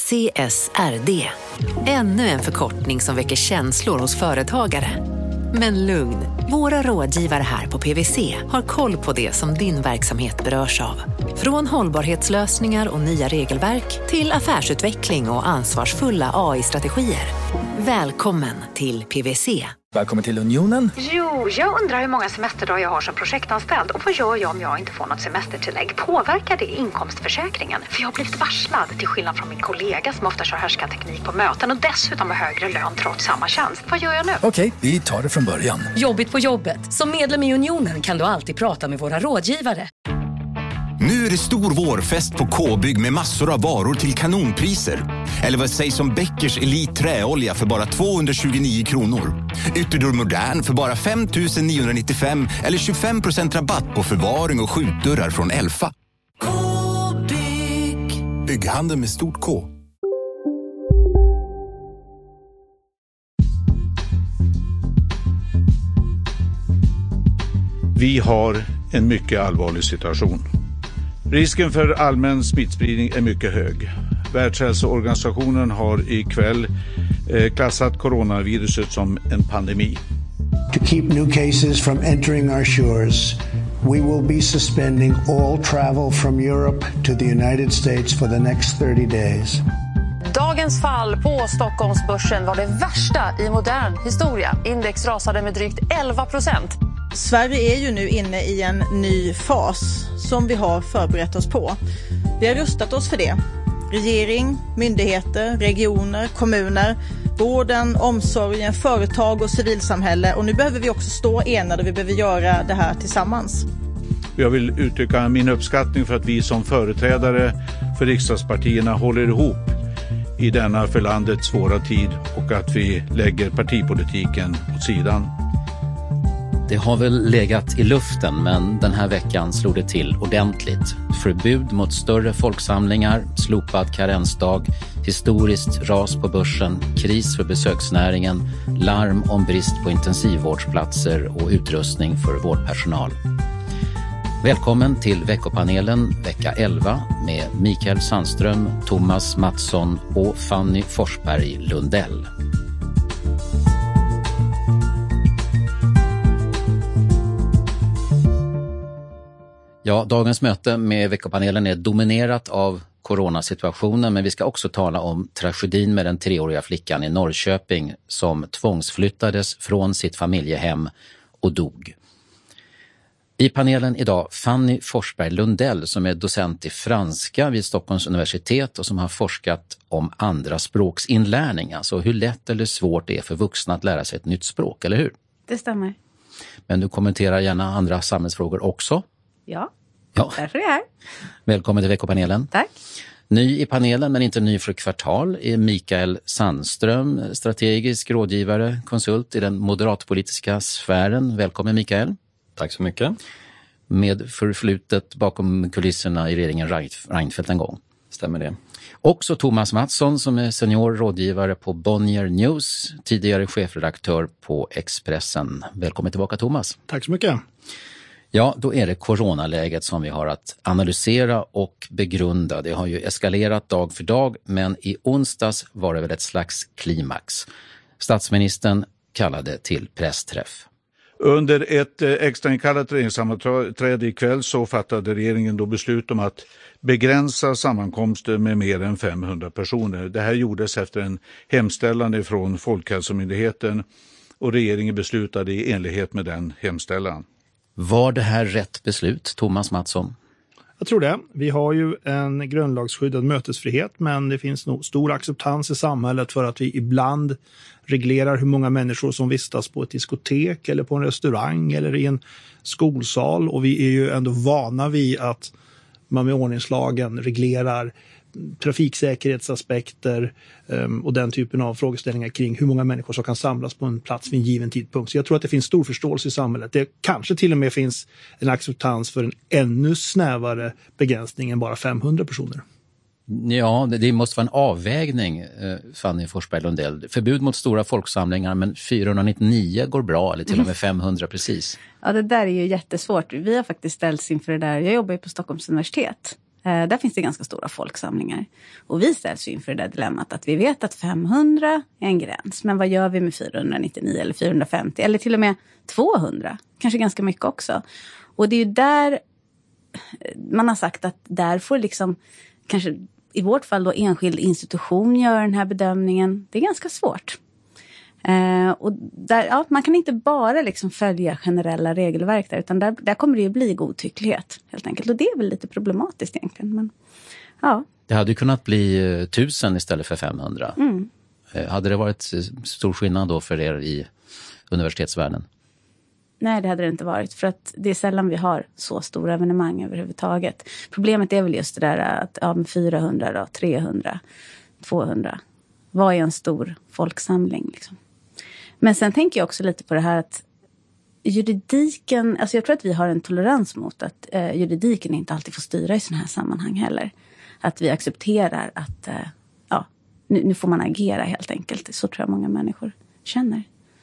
CSRD. Ännu en förkortning som väcker känslor hos företagare. Men lugn, våra rådgivare här på PwC har koll på det som din verksamhet berörs av. Från hållbarhetslösningar och nya regelverk till affärsutveckling och ansvarsfulla AI-strategier. Välkommen till PwC. Välkommen till Unionen. Jo, jag undrar hur många semesterdagar jag har som projektanställd och vad gör jag om jag inte får något semestertillägg? Påverkar det inkomstförsäkringen? För jag har blivit varslad, till skillnad från min kollega som ofta kör härskarteknik på möten och dessutom har högre lön trots samma tjänst. Vad gör jag nu? Okej, vi tar det från början. Jobbigt på jobbet. Som medlem i Unionen kan du alltid prata med våra rådgivare. Nu är det stor vårfest på K-bygg med massor av varor till kanonpriser. Eller vad sägs om Bäckers Elite träolja för bara 229 kronor. Ytterdörr Modern för bara 5 995 eller 25% rabatt på förvaring och skjutdörrar från Elfa. K-bygg. Bygghandel med stort K. Vi har en mycket allvarlig situation. Risken för allmän smittspridning är mycket hög. Världshälsoorganisationen har ikväll klassat coronaviruset som en pandemi. To keep new cases from entering our shores, we will be suspending all travel from Europe to the United States for the next 30 days. Dagens fall på Stockholmsbörsen var det värsta i modern historia. Index rasade med drygt 11%. Sverige är ju nu inne i en ny fas som vi har förberett oss på. Vi har rustat oss för det. Regering, myndigheter, regioner, kommuner, vården, omsorgen, företag och civilsamhälle. Och nu behöver vi också stå enade och vi behöver göra det här tillsammans. Jag vill uttrycka min uppskattning för att vi som företrädare för riksdagspartierna håller ihop i denna för landet svåra tid och att vi lägger partipolitiken åt sidan. Det har väl legat i luften, men den här veckan slog det till ordentligt. Förbud mot större folksamlingar, slopad karensdag, historiskt ras på börsen, kris för besöksnäringen, larm om brist på intensivvårdsplatser och utrustning för vårdpersonal. Välkommen till veckopanelen vecka 11 med Mikael Sandström, Thomas Mattsson och Fanny Forsberg Lundell. Ja, dagens möte med veckopanelen är dominerat av coronasituationen, men vi ska också tala om tragedin med den 3-åriga flickan i Norrköping som tvångsflyttades från sitt familjehem och dog. I panelen idag Fanny Forsberg Lundell som är docent i franska vid Stockholms universitet och som har forskat om andra språksinlärning, alltså hur lätt eller svårt det är för vuxna att lära sig ett nytt språk, eller hur? Det stämmer. Men du kommenterar gärna andra samhällsfrågor också. Ja, därför är jag här. Välkommen till veckopanelen. Tack. Ny i panelen men inte ny för kvartal är Mikael Sandström, strategisk rådgivare, konsult i den moderatpolitiska sfären. Välkommen Mikael. Tack så mycket. Med förflutet bakom kulisserna i regeringen Reinfeldt en gång. Stämmer det. Också Thomas Mattsson som är senior rådgivare på Bonnier News, tidigare chefredaktör på Expressen. Välkommen tillbaka Thomas. Tack så mycket. Ja, då är det coronaläget som vi har att analysera och begrunda. Det har ju eskalerat dag för dag, men i onsdags var det väl ett slags klimax. Statsministern kallade till pressträff. Under ett extrainkallat regeringssammanträde ikväll så fattade regeringen då beslut om att begränsa sammankomster med mer än 500 personer. Det här gjordes efter en hemställan från Folkhälsomyndigheten och regeringen beslutade i enlighet med den hemställan. Var det här rätt beslut, Thomas Mattsson? Jag tror det. Vi har ju en grundlagsskyddad mötesfrihet, men det finns nog stor acceptans i samhället för att vi ibland reglerar hur många människor som vistas på ett diskotek eller på en restaurang eller i en skolsal. Och vi är ju ändå vana vid att man med ordningslagen reglerar trafiksäkerhetsaspekter och den typen av frågeställningar kring hur många människor som kan samlas på en plats vid en given tidpunkt. Så jag tror att det finns stor förståelse i samhället. Det kanske till och med finns en acceptans för en ännu snävare begränsning än bara 500 personer. Ja, det måste vara en avvägning, Fanny Forsberg Lundell. Förbud mot stora folksamlingar, men 499 går bra, eller till och med 500 precis. Ja, det där är ju jättesvårt. Vi har faktiskt ställts inför det där. Jag jobbar ju på Stockholms universitet. Där finns det ganska stora folksamlingar. Och vi ställs ju inför det där dilemmat att vi vet att 500 är en gräns. Men vad gör vi med 499 eller 450 eller till och med 200? Kanske ganska mycket också. Och det är ju där man har sagt att där får liksom kanske i vårt fall då enskild institution gör den här bedömningen. Det är ganska svårt. Och där, man kan inte bara liksom följa generella regelverk där, utan där kommer det ju bli godtycklighet helt enkelt. Och det är väl lite problematiskt egentligen. Men, ja. Det hade ju kunnat bli 1000 istället för 500. Hade det varit stor skillnad då för er i universitetsvärlden? Nej, det hade det inte varit. För att det är sällan vi har så stora evenemang överhuvudtaget. Problemet är väl just det där att med 400 då, 300, 200. Vad är en stor folksamling liksom? Men sen tänker jag också lite på det här att juridiken, alltså jag tror att vi har en tolerans mot att juridiken inte alltid får styra i sådana här sammanhang heller. Att vi accepterar att nu får man agera helt enkelt. Så tror jag många människor känner.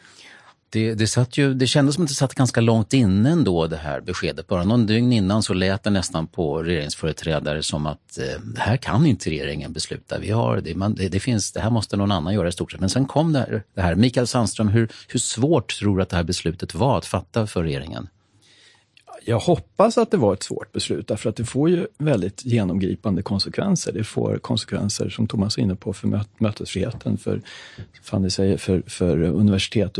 Det kändes som att det satt ganska långt inne ändå, det här beskedet. Bara någon dygn innan så lät det nästan på regeringsföreträdare som att det här kan inte regeringen besluta. Det här måste någon annan göra i stort sett. Men sen kom det här. Mikael Sandström, hur svårt tror du att det här beslutet var att fatta för regeringen? Jag hoppas att det var ett svårt beslut, därför att det får ju väldigt genomgripande konsekvenser. Det får konsekvenser som Thomas är inne på för mötesfriheten, för universitet och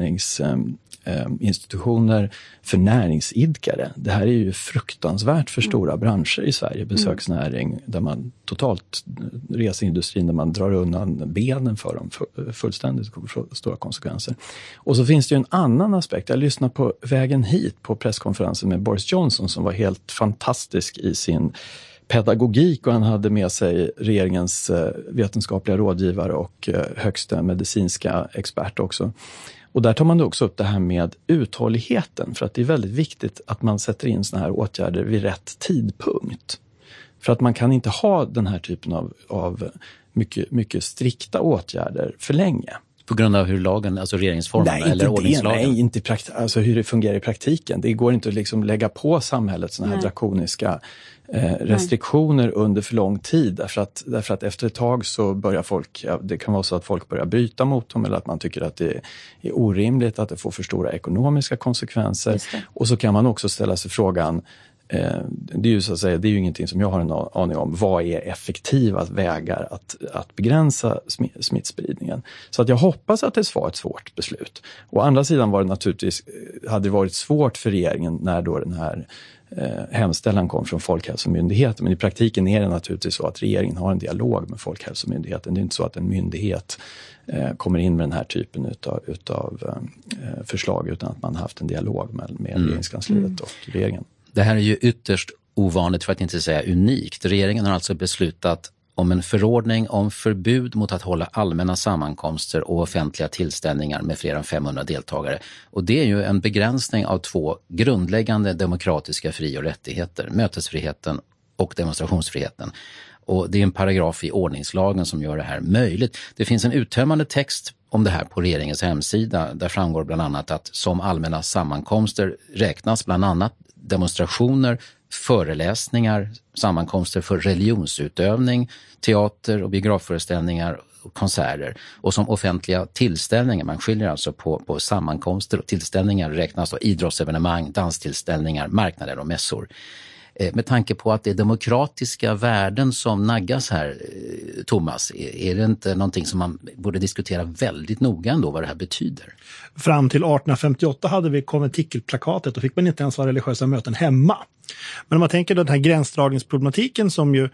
utbildningsinstitutioner, för näringsidkare. Det här är ju fruktansvärt för stora branscher i Sverige, besöksnäring, där man totalt, reseindustrin, där man drar undan benen för dem fullständigt, stora konsekvenser. Och så finns det ju en annan aspekt. Jag lyssnade på vägen hit på presskonferensen med Boris Johnson som var helt fantastisk i sin pedagogik, och han hade med sig regeringens vetenskapliga rådgivare och högsta medicinska expert också. Och där tar man också upp det här med uthålligheten, för att det är väldigt viktigt att man sätter in såna här åtgärder vid rätt tidpunkt. För att man kan inte ha den här typen av mycket, mycket strikta åtgärder för länge. På grund av hur lagen, alltså regeringsformen eller ordningslagen? Nej, inte alltså hur det fungerar i praktiken. Det går inte att liksom lägga på samhället såna här drakoniska restriktioner under för lång tid. Därför att efter ett tag så börjar folk, det kan vara så att folk börjar bryta mot dem, eller att man tycker att det är orimligt, att det får för stora ekonomiska konsekvenser. Och så kan man också ställa sig frågan, det är ju så att säga, det är ju ingenting som jag har en aning om. Vad är effektiva vägar att begränsa smittspridningen? Så att jag hoppas att det var ett svårt beslut. Å andra sidan var det naturligtvis, hade det varit svårt för regeringen när då den här hemställan kom från Folkhälsomyndigheten. Men i praktiken är det naturligtvis så att regeringen har en dialog med Folkhälsomyndigheten. Det är inte så att en myndighet kommer in med den här typen utav förslag, utan att man har haft en dialog med regeringskansliet och regeringen. Det här är ju ytterst ovanligt, för att inte säga unikt. Regeringen har alltså beslutat om en förordning om förbud mot att hålla allmänna sammankomster och offentliga tillställningar med fler än 500 deltagare. Och det är ju en begränsning av 2 grundläggande demokratiska fri- och rättigheter, mötesfriheten och demonstrationsfriheten. Och det är en paragraf i ordningslagen som gör det här möjligt. Det finns en uttömmande text om det här på regeringens hemsida. Där framgår bland annat att som allmänna sammankomster räknas bland annat demonstrationer, föreläsningar, sammankomster för religionsutövning, teater- och biografföreställningar och konserter. Och som offentliga tillställningar, man skiljer alltså på sammankomster och tillställningar, räknas då idrottsevenemang, danstillställningar, marknader och mässor. Med tanke på att det är demokratiska värden som naggas här, Thomas, är det inte någonting som man borde diskutera väldigt noga ändå vad det här betyder? Fram till 1858 hade vi konventikelplakatet och fick man inte ens ha religiösa möten hemma. Men om man tänker den här gränsdragningsproblematiken som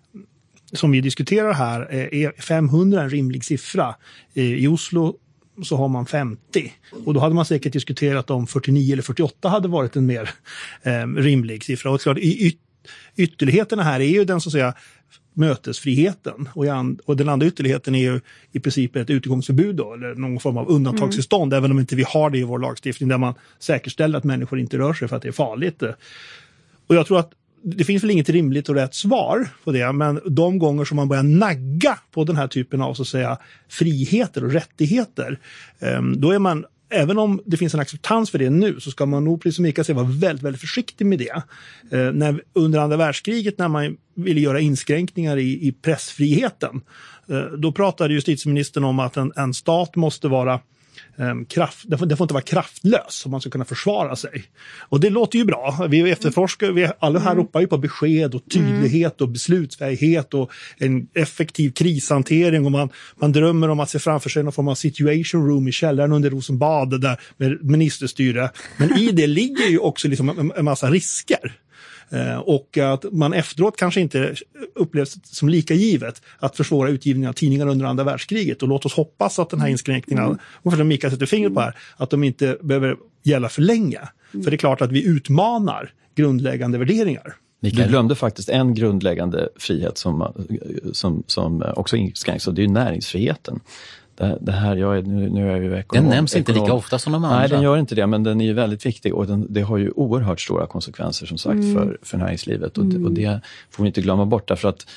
vi diskuterar här, är 500 en rimlig siffra. I Oslo så har man 50. Och då hade man säkert diskuterat om 49 eller 48 hade varit en mer rimlig siffra. Och klart, ytterligheterna här är ju den så att säga mötesfriheten. Och den andra ytterligheten är ju i princip ett utegångsförbud då, eller någon form av undantagstillstånd, även om inte vi har det i vår lagstiftning, där man säkerställer att människor inte rör sig för att det är farligt. Och jag tror att det finns väl inget rimligt och rätt svar på det, men de gånger som man börjar nagga på den här typen av så att säga friheter och rättigheter, då är man även om det finns en acceptans för det nu, så ska man nog, precis som Mikael säger, vara väldigt, väldigt försiktig med det. Under andra världskriget, när man ville göra inskränkningar i pressfriheten, då pratade justitieministern om att en stat måste vara det får inte vara kraftlös om man ska kunna försvara sig. Och det låter ju bra. Vi efterforskar, alla här ropar ju på besked och tydlighet och beslutsfähighet och en effektiv krishantering, och man drömmer om att se framför sig någon form av situation room i källaren under Rosenbad där med ministerstyre. Men i det ligger ju också liksom en massa risker. Och att man efteråt kanske inte upplevs som lika givet att försvåra utgivningen av tidningar under andra världskriget. Och låt oss hoppas att den här inskränkningen, och för att Mikael sätter fingret på här, att de inte behöver gälla för länge. För det är klart att vi utmanar grundläggande värderingar. Du glömde faktiskt en grundläggande frihet som också inskränks, och det är ju näringsfriheten. Det här, nu är jag ju ekonom. Den nämns inte lika ofta som de andra. Nej, den gör inte det, men den är ju väldigt viktig, och det har ju oerhört stora konsekvenser som sagt för näringslivet, och det får vi inte glömma bort, därför att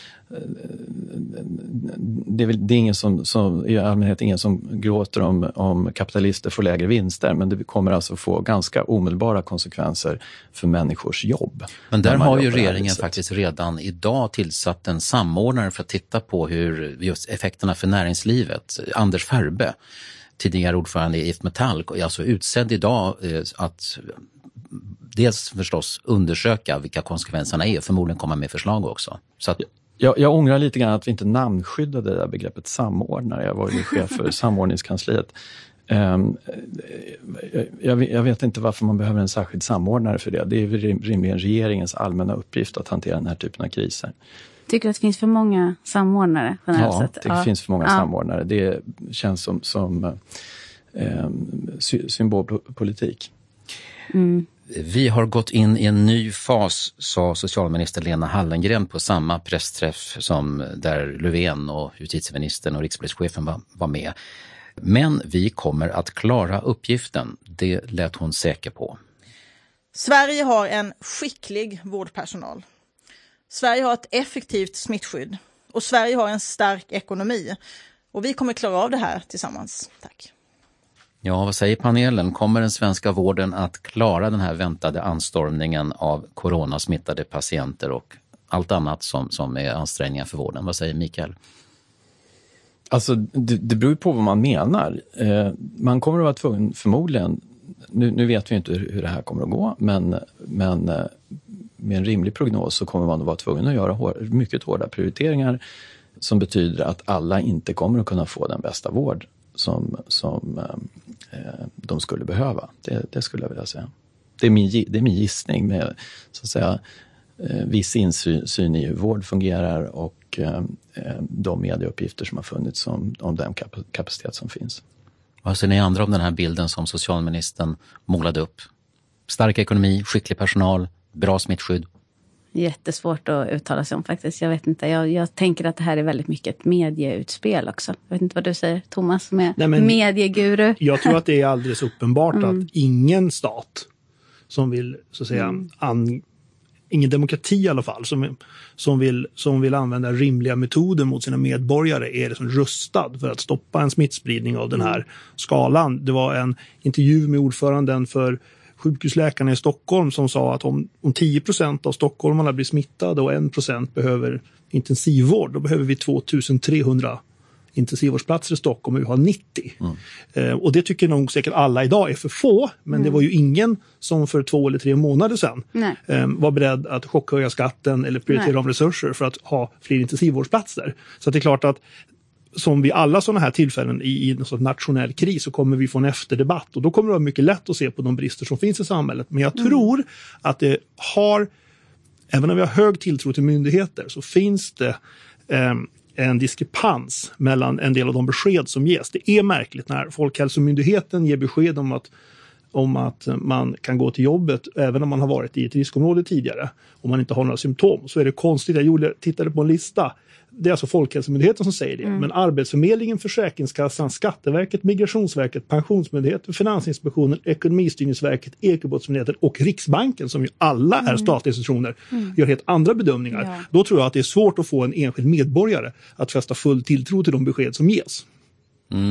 det är ingen som i allmänhet ingen som gråter om kapitalister får lägre vinster, men det kommer alltså få ganska omedelbara konsekvenser för människors jobb. Men där har ju regeringen faktiskt redan idag tillsatt en samordnare för att titta på hur just effekterna för näringslivet. Anders Färbe, tidigare ordförande i IF Metall, är alltså utsedd idag att dels förstås undersöka vilka konsekvenserna är och förmodligen komma med förslag också. Så att Jag ångrar lite grann att vi inte namnskyddade det där begreppet samordnare. Jag var ju chef för samordningskansliet. Jag vet inte varför man behöver en särskild samordnare för det. Det är rimligen regeringens allmänna uppgift att hantera den här typen av kriser. Tycker du att det finns för många samordnare? Ja, det finns för många samordnare. Det känns som symbolpolitik. Vi har gått in i en ny fas, sa socialminister Lena Hallengren på samma pressträff som där Löfven och justitieministern och rikspolischefen var med. Men vi kommer att klara uppgiften, det lät hon säker på. Sverige har en skicklig vårdpersonal. Sverige har ett effektivt smittskydd. Och Sverige har en stark ekonomi. Och vi kommer klara av det här tillsammans. Tack. Ja, vad säger panelen? Kommer den svenska vården att klara den här väntade anstormningen av coronasmittade patienter och allt annat som är ansträngningar för vården? Vad säger Mikael? Alltså, det beror på vad man menar. Man kommer att vara tvungen, förmodligen, nu vet vi inte hur det här kommer att gå, men med en rimlig prognos så kommer man att vara tvungen att göra mycket hårda prioriteringar som betyder att alla inte kommer att kunna få den bästa vård som de skulle behöva. Det skulle jag vilja säga. Det är min gissning med så att säga viss insyn i hur vård fungerar och de medieuppgifter som har funnits om den kapacitet som finns. Vad säger ni andra om den här bilden som socialministern målade upp? Stark ekonomi, skicklig personal, bra smittskydd. Jättesvårt att uttala sig om faktiskt. Jag vet inte. Jag tänker att det här är väldigt mycket ett medieutspel också. Jag vet inte vad du säger, Thomas, som är medieguru. Jag tror att det är alldeles uppenbart att ingen stat som vill, så att säga, ingen demokrati i alla fall, som vill använda rimliga metoder mot sina medborgare är liksom rustad för att stoppa en smittspridning av den här skalan. Det var en intervju med ordföranden för sjukhusläkarna i Stockholm som sa att om 10% av stockholmarna blir smittade och 1% behöver intensivvård, då behöver vi 2300 intensivvårdsplatser i Stockholm och vi har 90. Och det tycker nog säkert alla idag är för få, men det var ju ingen som för 2 eller 3 månader sedan var beredd att chockhöja skatten eller prioritera om resurser för att ha fler intensivvårdsplatser. Så det är klart att som vid alla sådana här tillfällen i en sorts nationell kris så kommer vi få en efterdebatt, och då kommer det vara mycket lätt att se på de brister som finns i samhället. Men jag tror att det även om vi har hög tilltro till myndigheter, så finns det en diskrepans mellan en del av de besked som ges. Det är märkligt när Folkhälsomyndigheten ger besked om att man kan gå till jobbet även om man har varit i ett riskområde tidigare och man inte har några symptom. Så är det konstigt. Jag tittade på en lista. Det är alltså Folkhälsomyndigheten som säger det. Men Arbetsförmedlingen, Försäkringskassan, Skatteverket, Migrationsverket, Pensionsmyndigheten, Finansinspektionen, Ekonomistyrningsverket, Ekobrottsmyndigheten och Riksbanken, som ju alla är statliga institutioner, gör helt andra bedömningar. Ja. Då tror jag att det är svårt att få en enskild medborgare att fästa full tilltro till de besked som ges.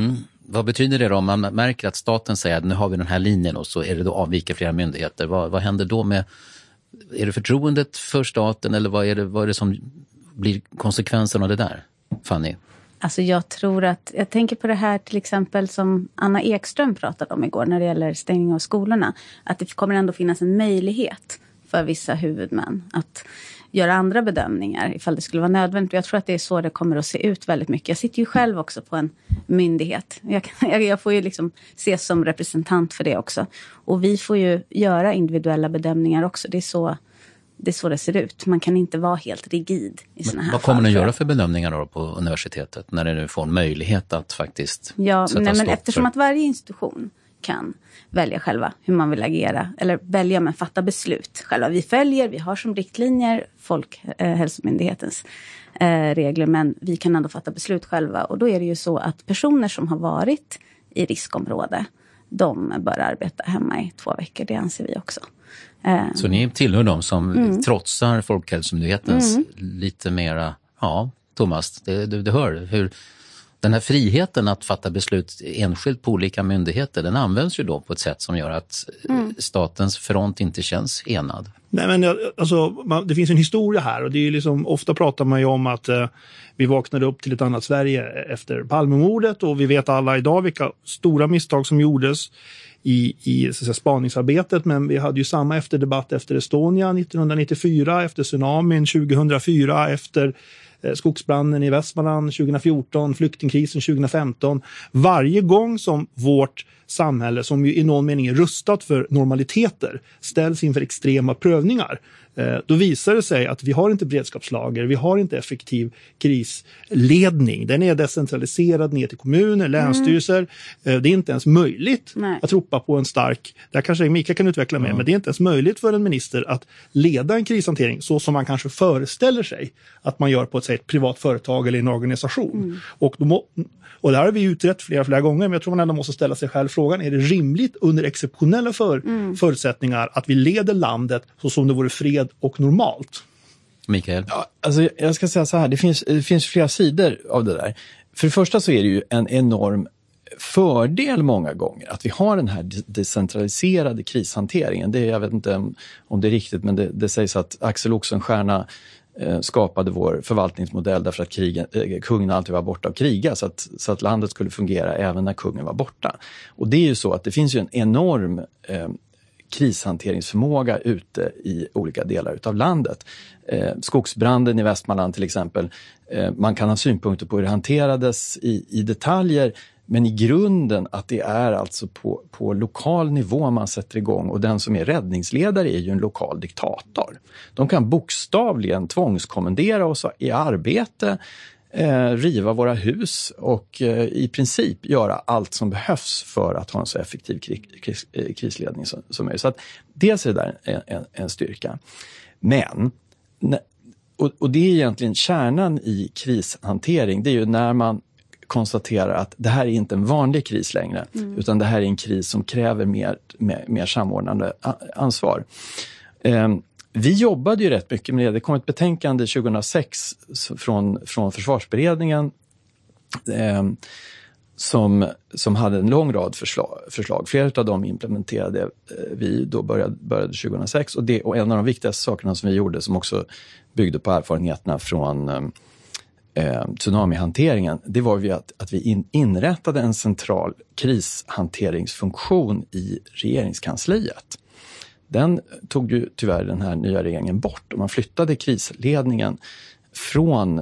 Vad betyder det då om man märker att staten säger att nu har vi den här linjen och så är det då avviker flera myndigheter? Vad händer då med, är det förtroendet för staten eller vad är det som blir konsekvensen av det där, Fanny? Alltså jag tänker på det här till exempel som Anna Ekström pratade om igår när det gäller stängning av skolorna. Att det kommer ändå finnas en möjlighet för vissa huvudmän att göra andra bedömningar ifall det skulle vara nödvändigt. Jag tror att det är så det kommer att se ut väldigt mycket. Jag sitter ju själv också på en myndighet. Jag får ju liksom ses som representant för det också. Och vi får ju göra individuella bedömningar också. Det är så det ser ut. Man kan inte vara helt rigid i såna här fall. Vad kommer ni göra för bedömningar då på universitetet när ni nu får en möjlighet att faktiskt sätta stopp eftersom att varje institution kan välja själva hur man vill agera eller välja men fatta beslut själva. Vi har som riktlinjer Folkhälsomyndighetens regler, men vi kan ändå fatta beslut själva och då är det ju så att personer som har varit i riskområde, de bör arbeta hemma i 2 veckor, det anser vi också. Så ni tillhör de som trotsar Folkhälsomyndighetens lite mera, ja Thomas, du hör hur den här friheten att fatta beslut enskilt på olika myndigheter, den används ju då på ett sätt som gör att statens front inte känns enad. Nej, men alltså, det finns en historia här och det är liksom, ofta pratar man ju om att vi vaknade upp till ett annat Sverige efter Palmemordet och vi vet alla idag vilka stora misstag som gjordes i så att säga, spaningsarbetet, men vi hade ju samma efterdebatt efter Estonia 1994, efter tsunamin 2004, efter skogsbranden i Västmanland 2014, flyktingkrisen 2015. Varje gång som vårt samhälle, som ju i någon mening är rustat för normaliteter, ställs inför extrema prövningar, då visar det sig att vi har inte beredskapslager, vi har inte effektiv krisledning. Den är decentraliserad ner till kommuner, länsstyrelser. Det är inte ens möjligt att ropa på en stark, där kanske Mikael kan utveckla mer, men det är inte ens möjligt för en minister att leda en krishantering så som man kanske föreställer sig att man gör på ett privat företag eller en organisation. Och det här har vi utrett flera gånger, men jag tror man ändå måste ställa sig själv frågan, är det rimligt under exceptionella förutsättningar att vi leder landet så som det vore fred och normalt? Mikael? Ja, alltså jag ska säga så här, det finns flera sidor av det där. För det första så är det ju en enorm fördel många gånger att vi har den här decentraliserade krishanteringen. Jag vet inte om det är riktigt, men det sägs att Axel Oxenstierna skapade vår förvaltningsmodell därför att kungen alltid var borta och kriga så att landet skulle fungera även när kungen var borta. Och det är ju så att det finns ju en enorm krishanteringsförmåga ute i olika delar utav landet. Skogsbranden i Västmanland till exempel, man kan ha synpunkter på hur det hanterades i detaljer, men i grunden att det är alltså på lokal nivå man sätter igång, och den som är räddningsledare är ju en lokal diktator. De kan bokstavligen tvångskommendera oss i arbete, riva våra hus och i princip göra allt som behövs för att ha en så effektiv krisledning som möjligt. Så att dels är det där en styrka. Men, och det är egentligen kärnan i krishantering, det är ju när man konstaterar att det här är inte en vanlig kris längre, utan det här är en kris som kräver mer samordnande ansvar. Vi jobbade ju rätt mycket med det. Det kom ett betänkande 2006 från Försvarsberedningen som hade en lång rad förslag. Flera av dem implementerade vi då började 2006. Och en av de viktigaste sakerna som vi gjorde, som också byggde på erfarenheterna från tsunamihanteringen, det var ju att vi inrättade en central krishanteringsfunktion i regeringskansliet. Den tog ju tyvärr den här nya regeringen bort, och man flyttade krisledningen från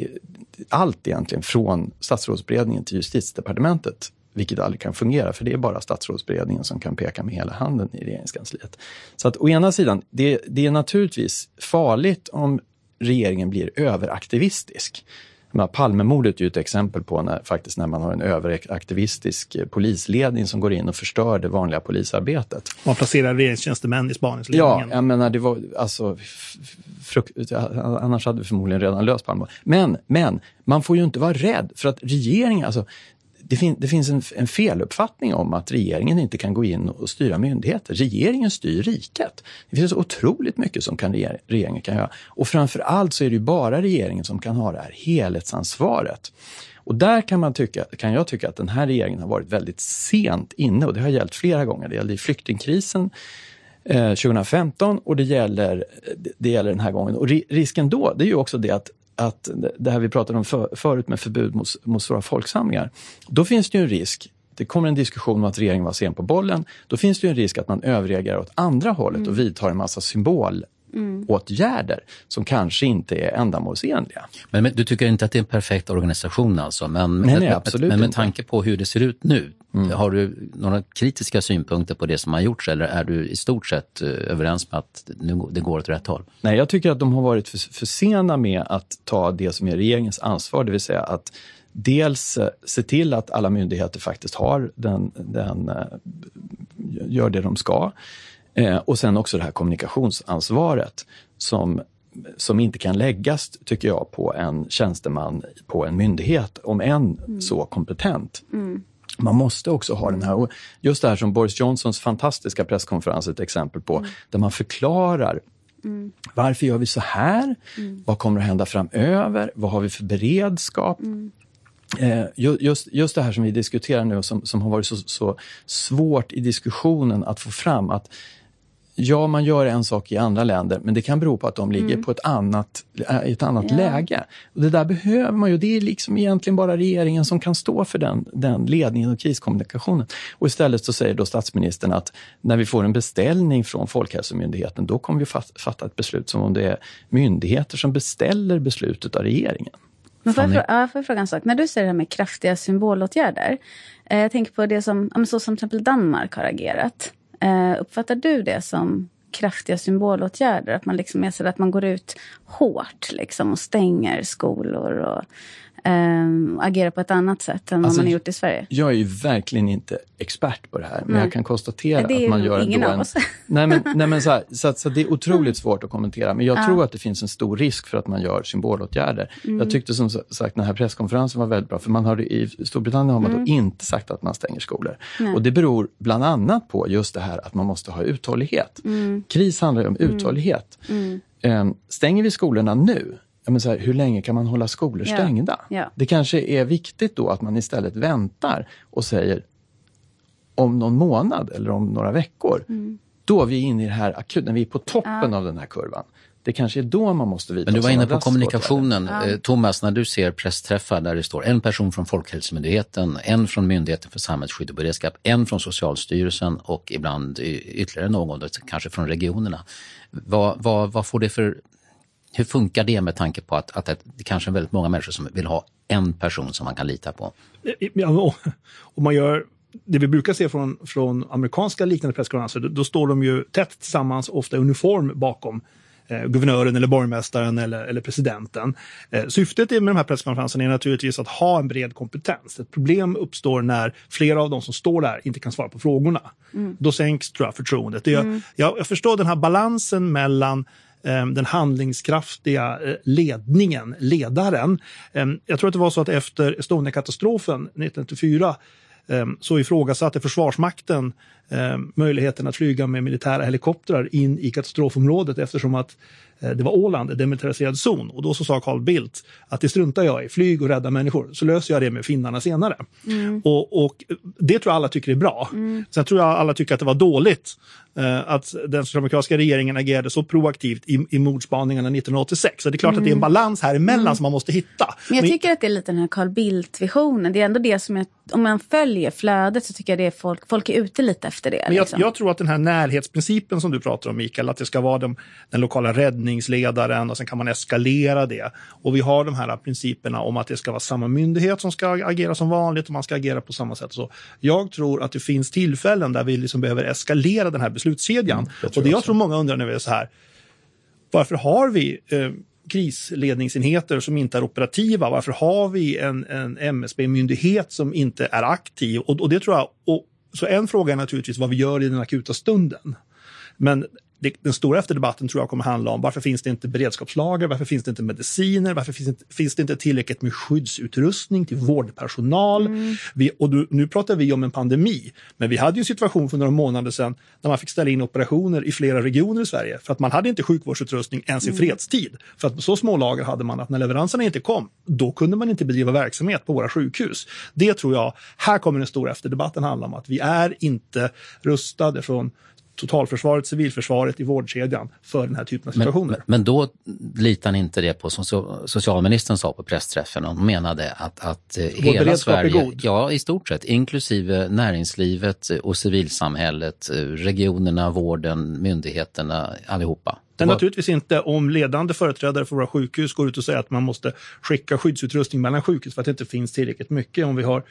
från statsrådsberedningen till justitiedepartementet, vilket aldrig kan fungera, för det är bara statsrådsberedningen som kan peka med hela handen i regeringskansliet. Så att å ena sidan, det är naturligtvis farligt om regeringen blir överaktivistisk. Palmemordet är ju ett exempel på när man har en överaktivistisk polisledning som går in och förstör det vanliga polisarbetet. Man placerar regeringstjänstemän i spaningsledningen. Ja, jag menar det var alltså annars hade vi förmodligen redan löst Palmemordet. Men man får ju inte vara rädd, för att regeringen, alltså det finns en feluppfattning om att regeringen inte kan gå in och styra myndigheter. Regeringen styr riket. Det finns otroligt mycket som regeringen kan göra. Och framförallt så är det ju bara regeringen som kan ha det här helhetsansvaret. Och där kan jag tycka att den här regeringen har varit väldigt sent inne, och det har gällt flera gånger. Det gällde i flyktingkrisen 2015 och det gäller den här gången. Och risken då, det är ju också det att det här vi pratade om förut med förbud mot stora folksamlingar. Då finns det ju en risk, det kommer en diskussion om att regeringen var sen på bollen, då finns det ju en risk att man överreagerar åt andra hållet och vidtar en massa symbolåtgärder som kanske inte är ändamålsenliga. Men du tycker inte att det är en perfekt organisation alltså? Nej, absolut men med inte. tanke på hur det ser ut nu, har du några kritiska synpunkter på det som har gjorts, eller är du i stort sett överens med att det går åt rätt håll? Nej, jag tycker att de har varit för sena med att ta det som är regeringens ansvar, det vill säga att dels se till att alla myndigheter faktiskt har gör det de ska. Och sen också det här kommunikationsansvaret som inte kan läggas, tycker jag, på en tjänsteman på en myndighet, om än så kompetent. Man måste också ha den här, och just det här som Boris Johnsons fantastiska presskonferens ett exempel på, där man förklarar varför gör vi så här, vad kommer att hända framöver, vad har vi för beredskap. Just det här som vi diskuterar nu, som har varit så svårt i diskussionen att få fram, att ja, man gör en sak i andra länder, men det kan bero på att de ligger på i ett annat läge. Och det där behöver man ju, det är liksom egentligen bara regeringen som kan stå för den ledningen och kriskommunikationen. Och istället så säger då statsministern att när vi får en beställning från Folkhälsomyndigheten, då kommer vi fatta ett beslut som om det är myndigheter som beställer beslutet av regeringen. Men får jag fråga en sak? När du säger det här med kraftiga symbolåtgärder, jag tänker på det som till exempel Danmark har agerat. Uppfattar du det som kraftiga symbolåtgärder? Att man liksom är så att man går ut hårt liksom och stänger skolor och agerar på ett annat sätt än vad man har gjort i Sverige? Jag är ju verkligen inte expert på det här, men jag kan konstatera att man gör ingen av oss. Nej men så det är otroligt svårt att kommentera, men jag tror att det finns en stor risk för att man gör symbolåtgärder. Jag tyckte som sagt den här presskonferensen var väldigt bra, för man har i Storbritannien har man då inte sagt att man stänger skolor. Och det beror bland annat på just det här att man måste ha uthållighet. Kris handlar ju om uthållighet. Stänger vi skolorna nu, men så här, hur länge kan man hålla skolor stängda? Det kanske är viktigt då att man istället väntar och säger om någon månad eller om några veckor, då är vi inne i det här akut, när vi är på toppen av den här kurvan. Det kanske är då man måste vidta. Men du var inne på kommunikationen. Thomas, när du ser pressträffar där det står en person från Folkhälsomyndigheten, en från Myndigheten för samhällsskydd och beredskap, en från Socialstyrelsen och ibland ytterligare någon, kanske från regionerna. Vad får det för... Hur funkar det med tanke på att det kanske är väldigt många människor som vill ha en person som man kan lita på? Ja, och man gör det vi brukar se från amerikanska liknande presskonferenser, då står de ju tätt tillsammans, ofta i uniform bakom guvernören eller borgmästaren eller presidenten. Syftet med de här presskonferenserna är naturligtvis att ha en bred kompetens. Ett problem uppstår när flera av de som står där inte kan svara på frågorna. Då sänks, tror jag, förtroendet. Jag förstår den här balansen mellan den handlingskraftiga ledaren. Jag tror att det var så att efter Estonia-katastrofen 1994 så ifrågasatte Försvarsmakten möjligheten att flyga med militära helikoptrar in i katastrofområdet, eftersom att det var Åland, en demilitariserad zon. Och då så sa Carl Bildt att det struntar jag i, flyg och rädda människor, så löser jag det med finnarna senare. Och det tror jag alla tycker är bra. Sen tror jag alla tycker att det var dåligt att den socialdemokratiska regeringen agerade så proaktivt i mordspaningarna 1986. Så det är klart att det är en balans här emellan som man måste hitta. Men jag tycker att det är lite den här Carl Bildt-visionen. Det är ändå det som om man följer flödet så tycker jag det är folk är ute lite efter det. Men liksom. jag tror att den här närhetsprincipen som du pratar om, Mikael, att det ska vara den lokala räddningsledaren och sen kan man eskalera det. Och vi har de här principerna om att det ska vara samma myndighet som ska agera som vanligt och man ska agera på samma sätt. Så jag tror att det finns tillfällen där vi liksom behöver eskalera den här beslutskedjan. Och det jag tror många undrar nu är så här: varför har vi krisledningsenheter som inte är operativa? Varför har vi en MSB-myndighet som inte är aktiv? Och det tror jag, så en fråga är naturligtvis vad vi gör i den akuta stunden. Men Den stora efterdebatten tror jag kommer handla om varför finns det inte beredskapslager, varför finns det inte mediciner, varför finns det inte tillräckligt med skyddsutrustning till vårdpersonal. Nu pratar vi om en pandemi, men vi hade ju en situation för några månader sedan när man fick ställa in operationer i flera regioner i Sverige för att man hade inte sjukvårdsutrustning ens i fredstid. För att så små lager hade man att när leveranserna inte kom, då kunde man inte bedriva verksamhet på våra sjukhus. Det tror jag, här kommer den stora efterdebatten handla om, att vi är inte rustade från totalförsvaret, civilförsvaret i vårdkedjan för den här typen av situationer. Men då litar ni inte det på som socialministern sa på pressträffen. Hon menade att hela Sverige, ja i stort sett, inklusive näringslivet och civilsamhället, regionerna, vården, myndigheterna, allihopa. Men naturligtvis inte om ledande företrädare för våra sjukhus går ut och säger att man måste skicka skyddsutrustning mellan sjukhus för att det inte finns tillräckligt mycket.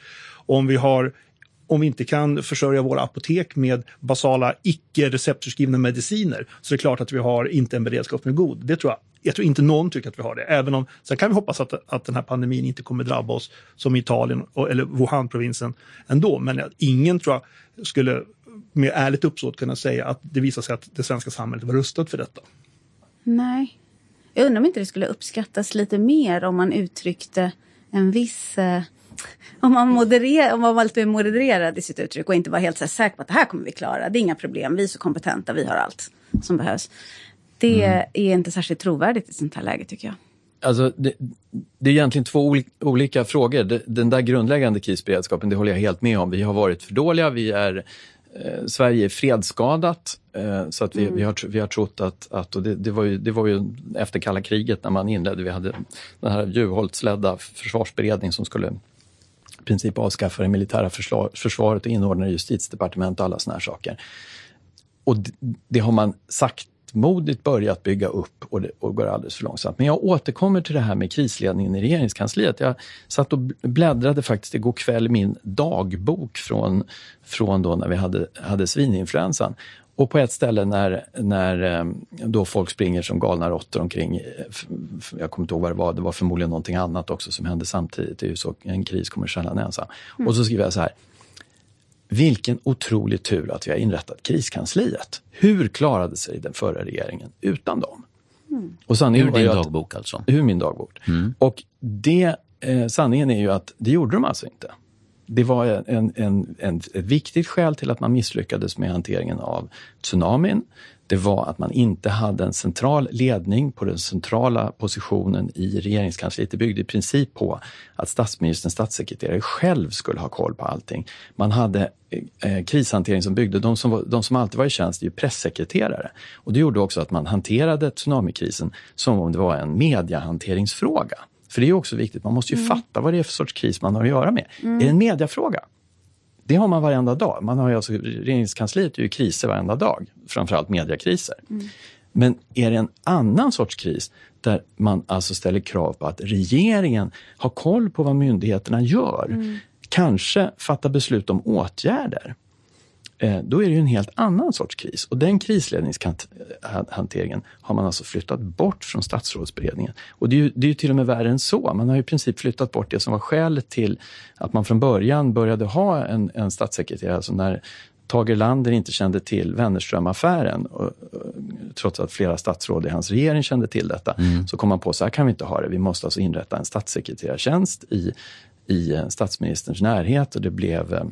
Om vi inte kan försörja våra apotek med basala icke-receptförskrivna mediciner, så är det klart att vi har inte en beredskap med god. Det tror jag tror inte någon tycker att vi har det. Även om, sen kan vi hoppas att den här pandemin inte kommer drabba oss som Italien eller Wuhan-provinsen ändå. Men ingen tror jag skulle med ärligt uppsåt kunna säga att det visar sig att det svenska samhället var rustat för detta. Nej. Jag undrar om inte det skulle uppskattas lite mer om man uttryckte en viss... Om man var lite modererad i sitt uttryck och inte var helt så här säker på att det här kommer vi klara. Det är inga problem, vi är så kompetenta, vi har allt som behövs. Det är inte särskilt trovärdigt i sånt här läge tycker jag. Alltså det är egentligen två olika frågor. Den där grundläggande krisberedskapen, det håller jag helt med om. Vi har varit för dåliga, Sverige är fredsskadat, så att vi har trott att och det var ju efter kalla kriget när man inledde, vi hade den här Juholtsledda försvarsberedning som skulle i princip avskaffa det militära försvaret och inordna justitiedepartement och alla såna här saker. Och det har man saktmodigt börjat bygga upp och går alldeles för långsamt. Men jag återkommer till det här med krisledningen i regeringskansliet. Jag satt och bläddrade faktiskt igår kväll min dagbok från då när vi hade svininfluensan. Och på ett ställe när då folk springer som galna råttor omkring, jag kommer inte ihåg vad det var förmodligen någonting annat också som hände samtidigt. Det är ju så, en kris kommer sällan ensam. Och så skriver jag så här: vilken otrolig tur att vi har inrättat kriskansliet. Hur klarade sig den förra regeringen utan dem? Och ur din dagbok alltså? Ur min dagbok. Och sanningen är ju att det gjorde de alltså inte. Det var ett viktigt skäl till att man misslyckades med hanteringen av tsunamin. Det var att man inte hade en central ledning på den centrala positionen i regeringskansliet. Det byggde i princip på att statsministerns statssekreterare själv skulle ha koll på allting. Man hade krishantering som byggde, de som alltid var i tjänst är ju pressekreterare. Och det gjorde också att man hanterade tsunamikrisen som om det var en mediahanteringsfråga. För det är ju också viktigt, man måste ju fatta vad det är för sorts kris man har att göra med. Är det en mediafråga? Det har man varenda dag. Man har ju alltså, regeringskansliet är ju kriser varenda dag. Framförallt mediakriser. Men är det en annan sorts kris där man alltså ställer krav på att regeringen har koll på vad myndigheterna gör. Kanske fatta beslut om åtgärder. Då är det ju en helt annan sorts kris. Och den krisledningshanteringen har man alltså flyttat bort från statsrådsberedningen. Och det är ju till och med värre än så. Man har ju i princip flyttat bort det som var skälet till att man från början började ha en statssekreterare. Alltså när Tage Erlander inte kände till Wennerström-affären, trots att flera statsråd i hans regering kände till detta, så kom man på så här kan vi inte ha det. Vi måste alltså inrätta en statssekreterartjänst i statsministerns närhet, och det blev...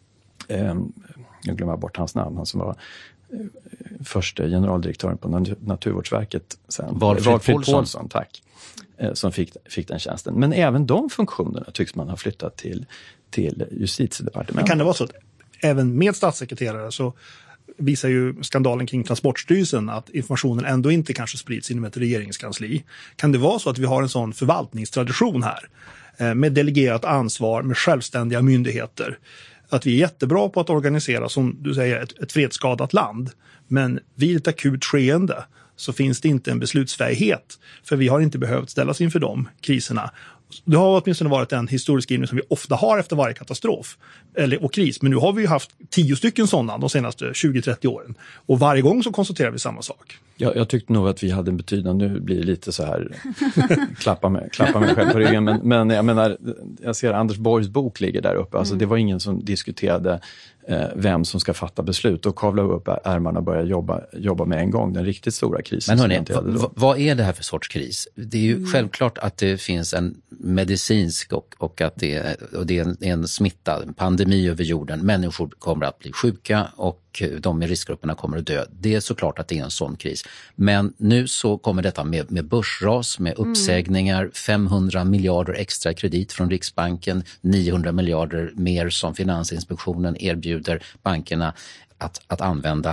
jag glömmer bort hans namn, han som var första generaldirektören på Naturvårdsverket sen. Valfrid Paulsson, tack. Som fick den tjänsten. Men även de funktionerna tycks man ha flyttat till justitiedepartementet. Men kan det vara så att även med statssekreterare så visar ju skandalen kring Transportstyrelsen att informationen ändå inte kanske sprids inom ett regeringskansli. Kan det vara så att vi har en sån förvaltningstradition här med delegerat ansvar, med självständiga myndigheter? Att vi är jättebra på att organisera, som du säger, ett fredsskadat land. Men vid ett akut skeende så finns det inte en beslutsfähighet. För vi har inte behövt ställas inför de kriserna. Det har åtminstone varit en historieskrivning som vi ofta har efter varje katastrof och kris. Men nu har vi ju haft 10 stycken sådana de senaste 20-30 åren. Och varje gång så konstaterar vi samma sak. Jag tyckte nog att vi hade en betydande, nu blir det lite så här klappa mig själv på ryggen, men jag menar, jag ser Anders Borgs bok ligger där uppe, alltså det var ingen som diskuterade vem som ska fatta beslut och kavla upp ärmarna och börja jobba med en gång, den riktigt stora krisen. Men hörni, vad är det här för sorts kris? Det är ju självklart att det finns en medicinsk och att det är en smitta, en pandemi över jorden. Människor kommer att bli sjuka och de i riskgrupperna kommer att dö. Det är såklart att det är en sån kris. Men nu så kommer detta med börsras, med uppsägningar, 500 miljarder extra kredit från Riksbanken, 900 miljarder mer som Finansinspektionen erbjuder bankerna att använda.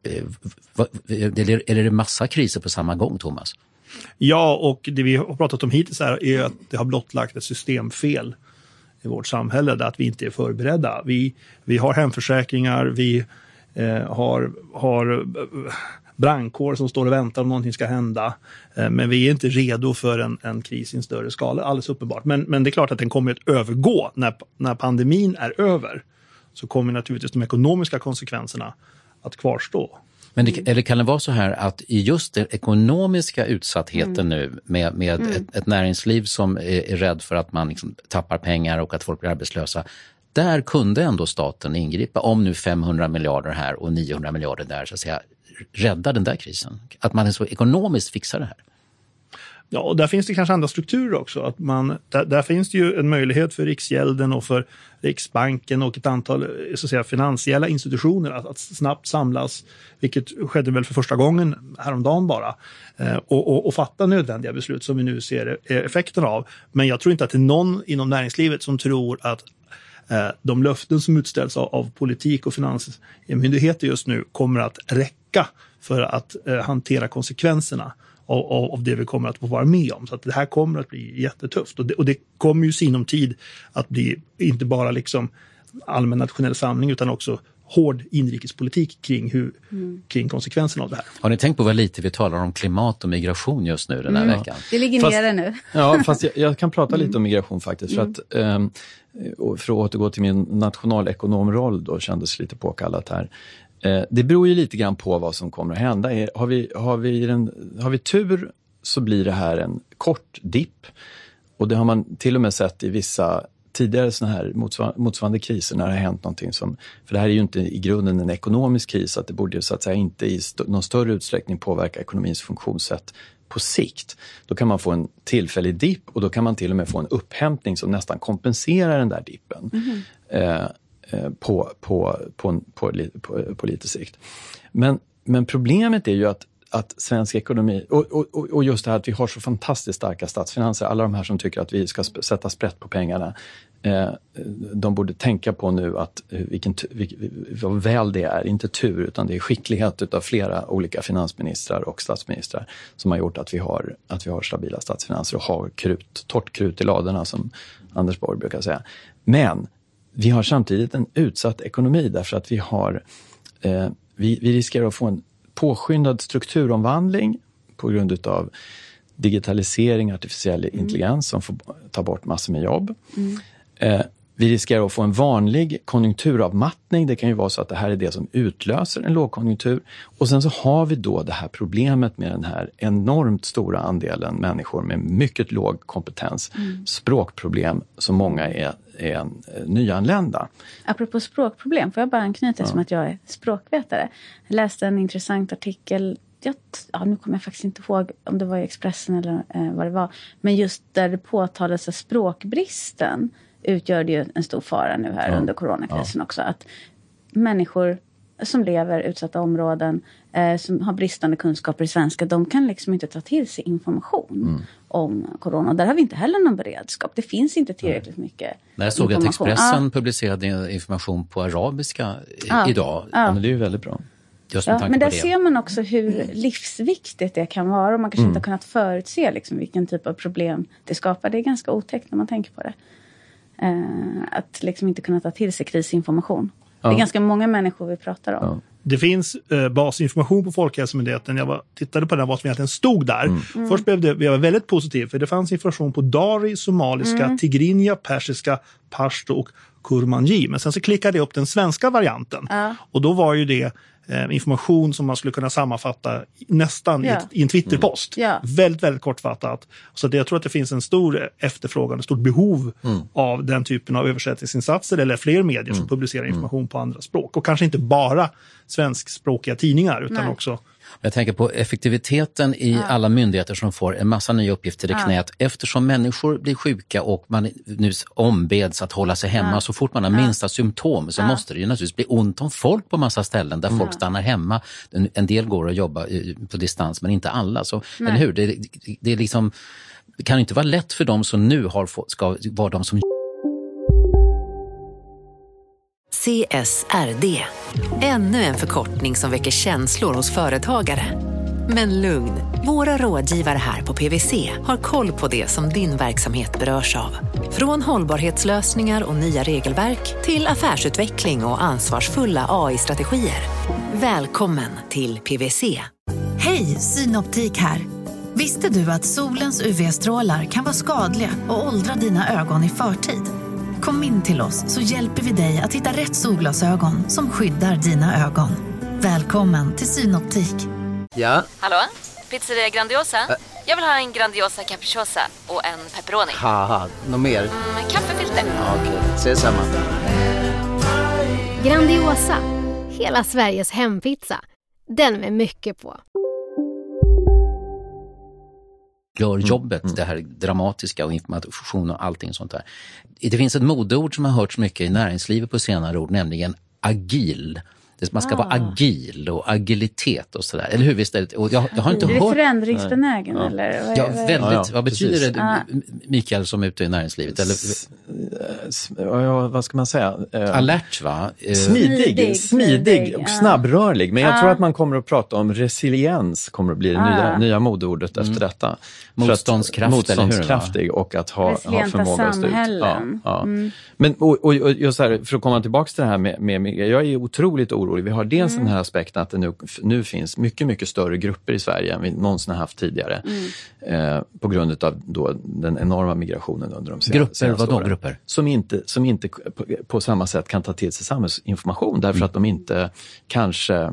Är det massa kriser på samma gång, Thomas? Ja, och det vi har pratat om hittills här är att det har blottlagt ett systemfel i vårt samhälle där att vi inte är förberedda. Vi har hemförsäkringar, vi har brandkår som står och väntar om någonting ska hända. Men vi är inte redo för en kris i en större skala, alldeles uppenbart. Men det är klart att den kommer att övergå. När pandemin är över så kommer naturligtvis de ekonomiska konsekvenserna att kvarstå. Men eller kan det vara så här att i just den ekonomiska utsattheten nu med ett näringsliv som är rädd för att man liksom tappar pengar och att folk blir arbetslösa, där kunde ändå staten ingripa om nu 500 miljarder här och 900 miljarder där, så att säga, rädda den där krisen? Att man så ekonomiskt fixar det här? Ja, och där finns det kanske andra strukturer också. Att där finns det ju en möjlighet för Riksgälden och för Riksbanken och ett antal så att säga, finansiella institutioner att snabbt samlas, vilket skedde väl för första gången häromdagen bara, och fatta nödvändiga beslut som vi nu ser effekten av. Men jag tror inte att det är någon inom näringslivet som tror att de löften som utställs av politik och finansmyndigheter just nu kommer att räcka för att hantera konsekvenserna av det vi kommer att få vara med om. Så att det här kommer att bli jättetufft. Och det kommer ju sinom tid att bli inte bara liksom allmän nationell samling utan också hård inrikespolitik kring konsekvenserna av det här. Har ni tänkt på vad lite vi talar om klimat och migration just nu den här veckan? Det ligger nere nu. Ja, fast jag kan prata lite om migration faktiskt. För att återgå till min nationalekonomroll då, kändes lite påkallat här. Det beror ju lite grann på vad som kommer att hända. Har vi tur så blir det här en kort dipp. Och det har man till och med sett i vissa tidigare såna här motsvarande kriser när det har hänt någonting som... För det här är ju inte i grunden en ekonomisk kris, att det borde ju så att säga inte i någon större utsträckning påverka ekonomins funktionssätt på sikt. Då kan man få en tillfällig dipp och då kan man till och med få en upphämtning som nästan kompenserar den där dippen. På lite sikt. Men problemet är ju att svensk ekonomi och just det här att vi har så fantastiskt starka statsfinanser, alla de här som tycker att vi ska sätta sprätt på pengarna, de borde tänka på nu att vad väl det är, inte tur utan det är skicklighet utav flera olika finansministrar och statsministrar som har gjort att vi har stabila statsfinanser och har torrt krut i ladorna som Anders Borg brukar säga. Men vi har samtidigt en utsatt ekonomi därför att vi riskerar att få en påskyndad strukturomvandling på grund av digitalisering, artificiell intelligens som får ta bort massor med jobb. Vi riskerar att få en vanlig konjunkturavmattning. Det kan ju vara så att det här är det som utlöser en lågkonjunktur. Och sen så har vi då det här problemet med den här enormt stora andelen människor med mycket låg kompetens. Språkproblem som många är nyanlända. Apropå språkproblem, får jag bara anknyta som att jag är språkvetare. Jag läste en intressant artikel, nu kommer jag faktiskt inte ihåg om det var i Expressen eller vad det var. Men just där det påtalades att språkbristen utgör det ju en stor fara nu här under coronakrisen också. Att människor som lever i utsatta områden som har bristande kunskaper i svenska, de kan liksom inte ta till sig information om corona. Och där har vi inte heller någon beredskap. Det finns inte tillräckligt mycket När jag såg att Expressen publicerade information på arabiska idag. Ja, men det är ju väldigt bra. Men där ser man också hur livsviktigt det kan vara. Och man kanske inte har kunnat förutse liksom vilken typ av problem det skapar. Det är ganska otäckt när man tänker på det. Att liksom inte kunna ta till sig krisinformation. Det är ganska många människor vi pratar om. Det finns basinformation på Folkhälsomyndigheten. Jag tittade på den vad som egentligen stod där. Först blev jag väldigt positiv för det fanns information på dari, somaliska, tigrinja, persiska, pashto och kurmanji. Men sen så klickade jag upp den svenska varianten. Och då var ju det information som man skulle kunna sammanfatta nästan i en Twitterpost. Väldigt, väldigt kortfattat. Så jag tror att det finns en stor efterfrågan, ett stort behov av den typen av översättningsinsatser eller fler medier som publicerar information på andra språk. Och kanske inte bara svenskspråkiga tidningar utan också... Jag tänker på effektiviteten i alla myndigheter som får en massa nya uppgifter i knät. Eftersom människor blir sjuka och man nu ombeds att hålla sig hemma så fort man har minsta symptom så måste det ju naturligtvis bli ont om folk på massa ställen där folk stannar hemma. En del går att jobba på distans men inte alla. Så, eller hur? Det är liksom, det kan inte vara lätt för dem som nu ska vara de som... CSRD. Ännu en förkortning som väcker känslor hos företagare. Men lugn, våra rådgivare här på PwC har koll på det som din verksamhet berörs av. Från hållbarhetslösningar och nya regelverk till affärsutveckling och ansvarsfulla AI-strategier. Välkommen till PwC. Hej, Synoptik här. Visste du att solens UV-strålar kan vara skadliga och åldra dina ögon i förtid? Kom in till oss så hjälper vi dig att hitta rätt solglasögon som skyddar dina ögon. Välkommen till Synoptik. Ja? Hallå? Pizzeria Grandiosa? Jag vill ha en Grandiosa capriciosa och en pepperoni. Haha, något mer? Kaffefilter. Ja, okej, ses samma. Grandiosa, hela Sveriges hempizza. Den med mycket på. Gör jobbet, det här dramatiska och information och allting sånt där. Det finns ett modeord som har hörts mycket i näringslivet på senare ord, nämligen agil. Man ska vara agil och agilitet och sådär. Eller hur? Visst är det? Och jag har inte hört... Är det förändringsbenägen eller? Ja, väldigt. Vad betyder det, Mikael, som är ute i näringslivet? Eller... vad ska man säga? Alert, va? Smidig och snabbrörlig. Men jag tror att man kommer att prata om resiliens, kommer att bli det nya modeordet efter detta. Motståndskraftig och att ha förmåga att stå ut. Men och just här, för att komma tillbaka till det här med jag är otroligt orolig. Vi har dels den här aspekten att det nu finns mycket, mycket större grupper i Sverige än vi någonsin har haft tidigare. På grund av då den enorma migrationen under de senaste åren. Vadå grupper? Som inte på samma sätt kan ta till sig samhällsinformation därför att de inte kanske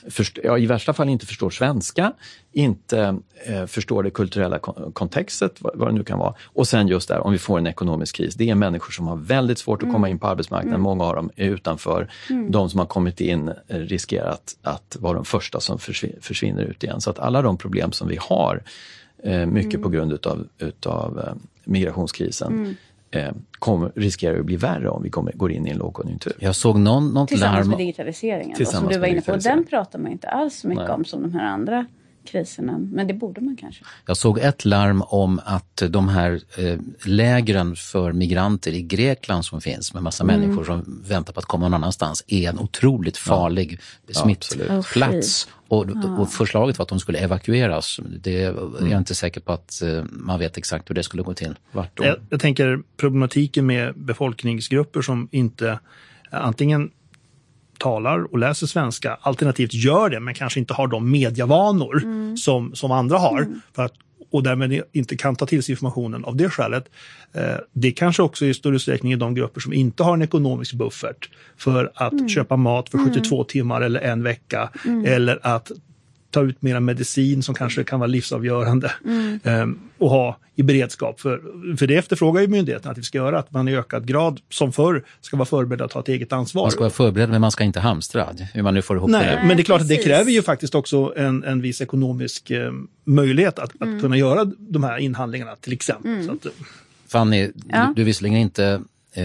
i värsta fall inte förstår svenska, inte förstår det kulturella kontextet, vad det nu kan vara. Och sen just där, om vi får en ekonomisk kris, det är människor som har väldigt svårt att komma in på arbetsmarknaden. Många av dem är utanför. De som har kommit in riskerar att vara de första som försvinner ut igen. Så att alla de problem som vi har, mycket på grund utav migrationskrisen, riskerar att bli värre om vi går in i en lågkonjunktur. Jag såg något tillsammans med digitaliseringen som du var inne på. Den pratar man inte alls så mycket om som de här andra kriserna. Men det borde man kanske. Jag såg ett larm om att de här lägren för migranter i Grekland som finns med massa människor som väntar på att komma någon annanstans är en otroligt farlig smittplats. Och förslaget var att de skulle evakueras. Det är jag inte säker på att man vet exakt hur det skulle gå till. Jag tänker problematiken med befolkningsgrupper som inte antingen talar och läser svenska, alternativt gör det men kanske inte har de medievanor som andra har och därmed inte kan ta till sig informationen av det skälet. Det kanske också i större utsträckning är de grupper som inte har en ekonomisk buffert för att köpa mat för 72 timmar eller en vecka eller att ta ut mera medicin som kanske kan vara livsavgörande och ha i beredskap. För det efterfrågar ju myndigheterna att vi ska göra, att man i ökad grad som förr ska vara förberedd att ta ett eget ansvar. Man ska vara förberedd men man ska inte hamstra, hur man nu får ihop det. Men det är klart att det kräver ju faktiskt också en viss ekonomisk möjlighet att kunna göra de här inhandlingarna till exempel. Så att, Fanny, du är visserligen inte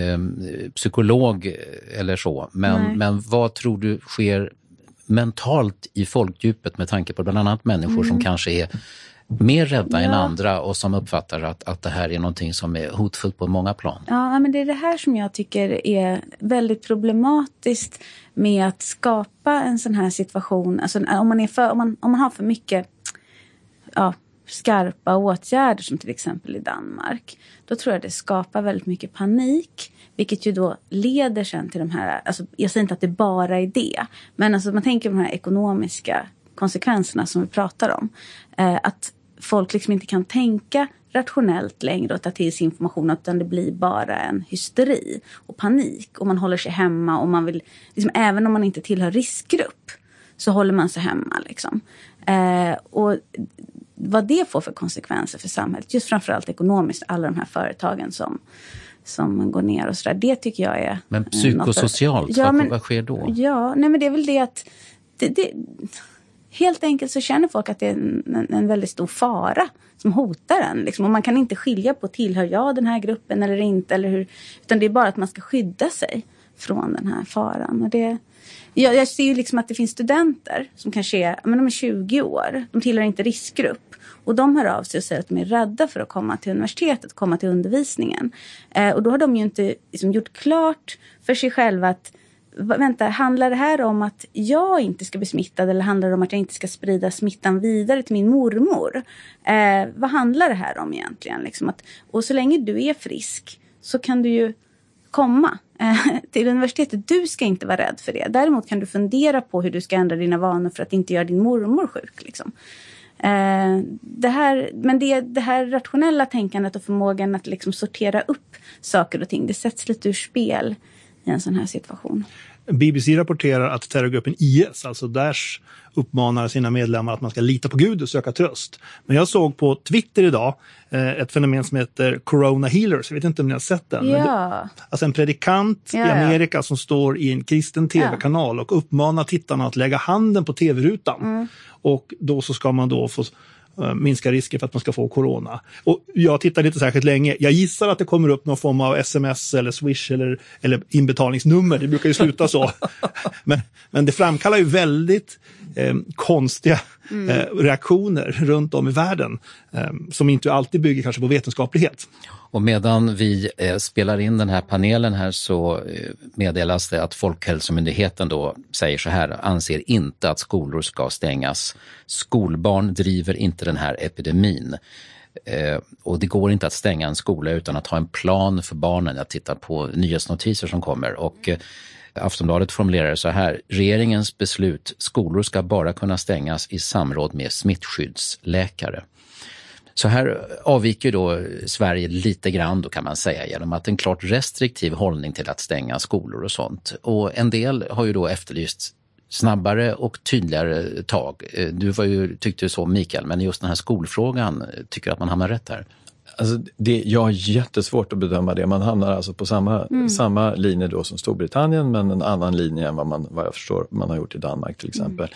psykolog eller så, men vad tror du sker mentalt i folkdjupet med tanke på bland annat människor som kanske är mer rädda än andra och som uppfattar att det här är någonting som är hotfullt på många plan? Ja, men det är det här som jag tycker är väldigt problematiskt med att skapa en sån här situation. Alltså, om man har för mycket skarpa åtgärder som till exempel i Danmark, då tror jag det skapar väldigt mycket panik, vilket ju då leder sen till de här, alltså jag säger inte att det bara är det, men alltså man tänker på de här ekonomiska konsekvenserna som vi pratar om, att folk liksom inte kan tänka rationellt längre och ta till sig information, utan det blir bara en hysteri och panik och man håller sig hemma och man vill, liksom, även om man inte tillhör riskgrupp, så håller man sig hemma liksom. Och vad det får för konsekvenser för samhället, just framförallt ekonomiskt, alla de här företagen som går ner och sådär, det tycker jag är... Men psykosocialt, vad sker då? Ja, nej men det är väl det att det helt enkelt så känner folk att det är en väldigt stor fara som hotar en. Liksom. Och man kan inte skilja på, tillhör jag den här gruppen eller inte, eller hur, utan det är bara att man ska skydda sig från den här faran. Och jag ser ju liksom att det finns studenter som kanske de är 20 år, de tillhör inte riskgrupp. Och de hör av sig och säger att de är rädda för att komma till universitetet, komma till undervisningen. Och då har de ju inte liksom gjort klart för sig själva att vänta, handlar det här om att jag inte ska bli smittad eller handlar det om att jag inte ska sprida smittan vidare till min mormor? Vad handlar det här om egentligen? Liksom och så länge du är frisk så kan du ju komma till universitetet. Du ska inte vara rädd för det. Däremot kan du fundera på hur du ska ändra dina vanor för att inte göra din mormor sjuk. Liksom. Det här rationella tänkandet och förmågan att liksom sortera upp saker och ting, det sätts lite ur spel i en sån här situation. BBC rapporterar att terrorgruppen IS, alltså Daesh, uppmanar sina medlemmar att man ska lita på Gud och söka tröst. Men jag såg på Twitter idag ett fenomen som heter Corona Healers. Jag vet inte om ni har sett den. Ja. Alltså en predikant i Amerika som står i en kristen tv-kanal och uppmanar tittarna att lägga handen på tv-rutan. Mm. Och då så ska man då få minska risken för att man ska få corona. Och jag tittar inte särskilt länge. Jag gissar att det kommer upp någon form av sms eller swish eller inbetalningsnummer. Det brukar ju sluta så. men det framkallar ju väldigt konstiga reaktioner runt om i världen som inte alltid bygger kanske på vetenskaplighet. Och medan vi spelar in den här panelen här så meddelas det att Folkhälsomyndigheten då säger så här, anser inte att skolor ska stängas. Skolbarn driver inte den här epidemin. Och det går inte att stänga en skola utan att ha en plan för barnen. Jag tittar på nyhetsnotiser som kommer och Aftonbladet formulerar det så här, regeringens beslut, skolor ska bara kunna stängas i samråd med smittskyddsläkare. Så här avviker då Sverige lite grann då kan man säga genom att en klart restriktiv hållning till att stänga skolor och sånt. Och en del har ju då efterlyst snabbare och tydligare tag. Du tyckte så Mikael, men just den här skolfrågan tycker att man hamnar rätt här. Alltså jag har jättesvårt att bedöma det. Man hamnar alltså på samma linje då som Storbritannien men en annan linje än vad jag förstår man har gjort i Danmark till exempel.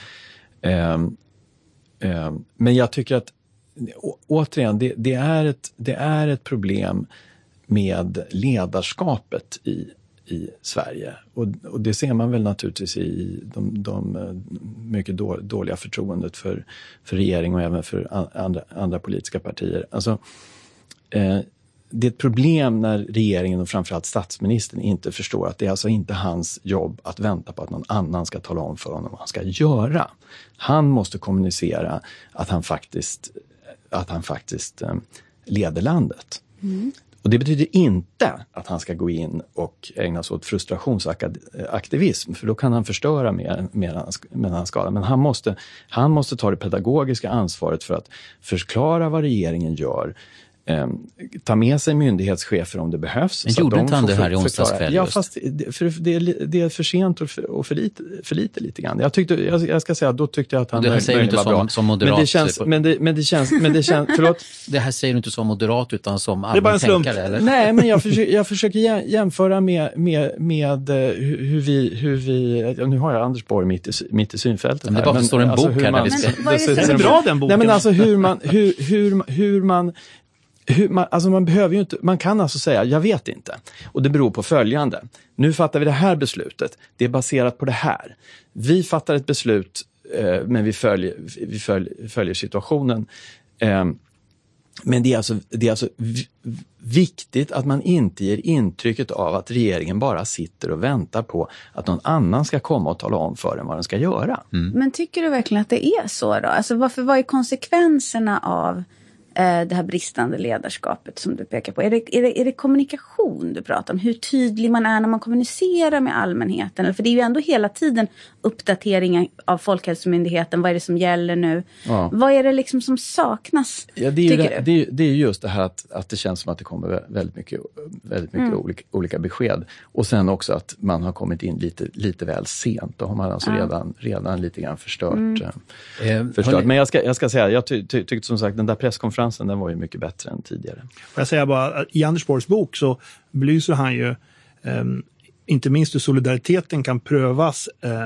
Men jag tycker att återigen, det är ett problem med ledarskapet i Sverige. Och det ser man väl naturligtvis i de mycket dåliga förtroendet för regering och även för andra politiska partier. Alltså, det är ett problem när regeringen och framförallt statsministern inte förstår att det är alltså inte hans jobb att vänta på att någon annan ska tala om för honom vad han ska göra. Han måste kommunicera att han faktiskt leder landet. Mm. Och det betyder inte att han ska gå in och ägna sig åt frustrationsaktivism, för då kan han förstöra mer han skadar. Men han måste ta det pedagogiska ansvaret för att förklara vad regeringen gör. Ta med sig myndighetschefer om det behövs. Men gjorde inte han det här i onsdags kväll? Ja, fast det är för sent och för lite grann. Jag ska säga, då tyckte jag att han det säger inte var bra. Som moderat. Men det känns förlåt. Det här säger du inte som moderat utan som allmän tänkare, eller? Nej, men jag försöker jämföra med hur vi nu har jag Anders Borg mitt i synfältet. Men det bara står en bok här där vi ska... Det är bra den boken. Nej, men alltså man behöver ju inte, man kan alltså säga jag vet inte, och det beror på följande. Nu fattar vi det här beslutet, det är baserat på det här. Vi fattar ett beslut men vi följer situationen. Men det är alltså viktigt att man inte ger intrycket av att regeringen bara sitter och väntar på att någon annan ska komma och tala om för den vad den ska göra. Men tycker du verkligen att det är så då? Alltså vad är konsekvenserna av det här bristande ledarskapet som du pekar på? Är det kommunikation du pratar om? Hur tydlig man är när man kommunicerar med allmänheten? För det är ju ändå hela tiden uppdateringar av Folkhälsomyndigheten. Vad är det som gäller nu? Ja. Vad är det liksom som saknas? Ja, det är ju just det här att det känns som att det kommer väldigt mycket olika besked. Och sen också att man har kommit in lite väl sent. Då har man alltså redan lite grann förstört. Men jag ska säga, jag tyckte som sagt den där presskonferensen, den var ju mycket bättre än tidigare. Får jag säga bara, i Anders Borgs bok så belyser han ju inte minst hur solidariteten kan prövas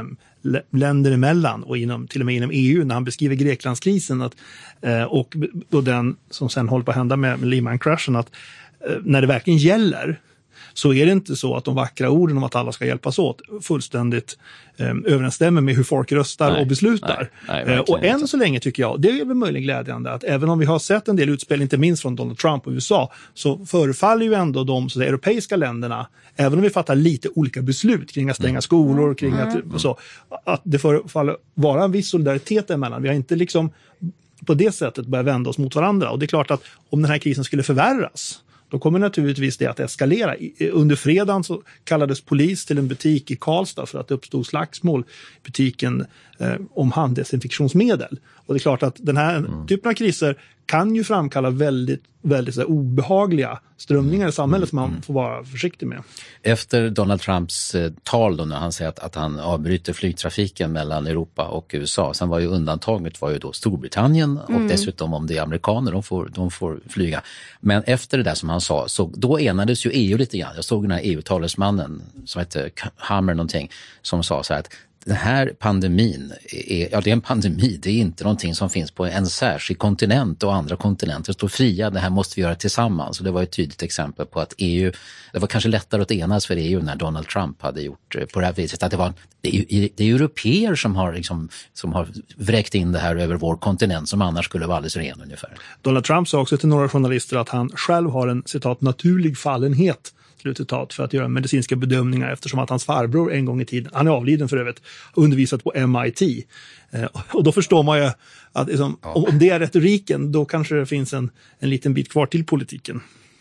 länder emellan och till och med inom EU när han beskriver Greklandskrisen och den som sen håller på att hända med Lehman-kraschen, att när det verkligen gäller så är det inte så att de vackra orden om att alla ska hjälpas åt fullständigt överensstämmer med hur folk röstar och beslutar. Nej, och än så länge tycker jag, det är väl möjligen glädjande, att även om vi har sett en del utspel, inte minst från Donald Trump och USA, så förefaller ju ändå de så europeiska länderna, även om vi fattar lite olika beslut kring att stänga skolor, kring att det förefaller vara en viss solidaritet emellan. Vi har inte liksom på det sättet börjat vända oss mot varandra. Och det är klart att om den här krisen skulle förvärras, då kommer naturligtvis det att eskalera. Under fredagen så kallades polis till en butik i Karlstad för att det uppstod slagsmål i butiken om handdesinfektionsmedel. Och det är klart att den här typen av kriser kan ju framkalla väldigt så här, obehagliga strömningar i samhället som man får vara försiktig med. Efter Donald Trumps tal då, när han säger att han avbryter flygtrafiken mellan Europa och USA, sen var ju undantaget var ju då Storbritannien och dessutom om det är amerikaner, de får flyga. Men efter det där som han sa, så då enades ju EU lite grann. Jag såg den här EU-talesmannen som heter Hammer någonting som sa så här att den här pandemin, det är en pandemi, det är inte någonting som finns på en särskild kontinent och andra kontinenter står fria, det här måste vi göra tillsammans. Och det var ett tydligt exempel på att EU, det var kanske lättare att enas för EU när Donald Trump hade gjort på det här viset. Att det är europeer som har vräkt in det här över vår kontinent som annars skulle vara alldeles ren ungefär. Donald Trump sa också till några journalister att han själv har en citat naturlig fallenhet för att göra medicinska bedömningar eftersom att hans farbror en gång i tiden, han är avliden för övrigt, undervisat på MIT. Och då förstår man ju att liksom, om det är retoriken, då kanske det finns en liten bit kvar till politiken.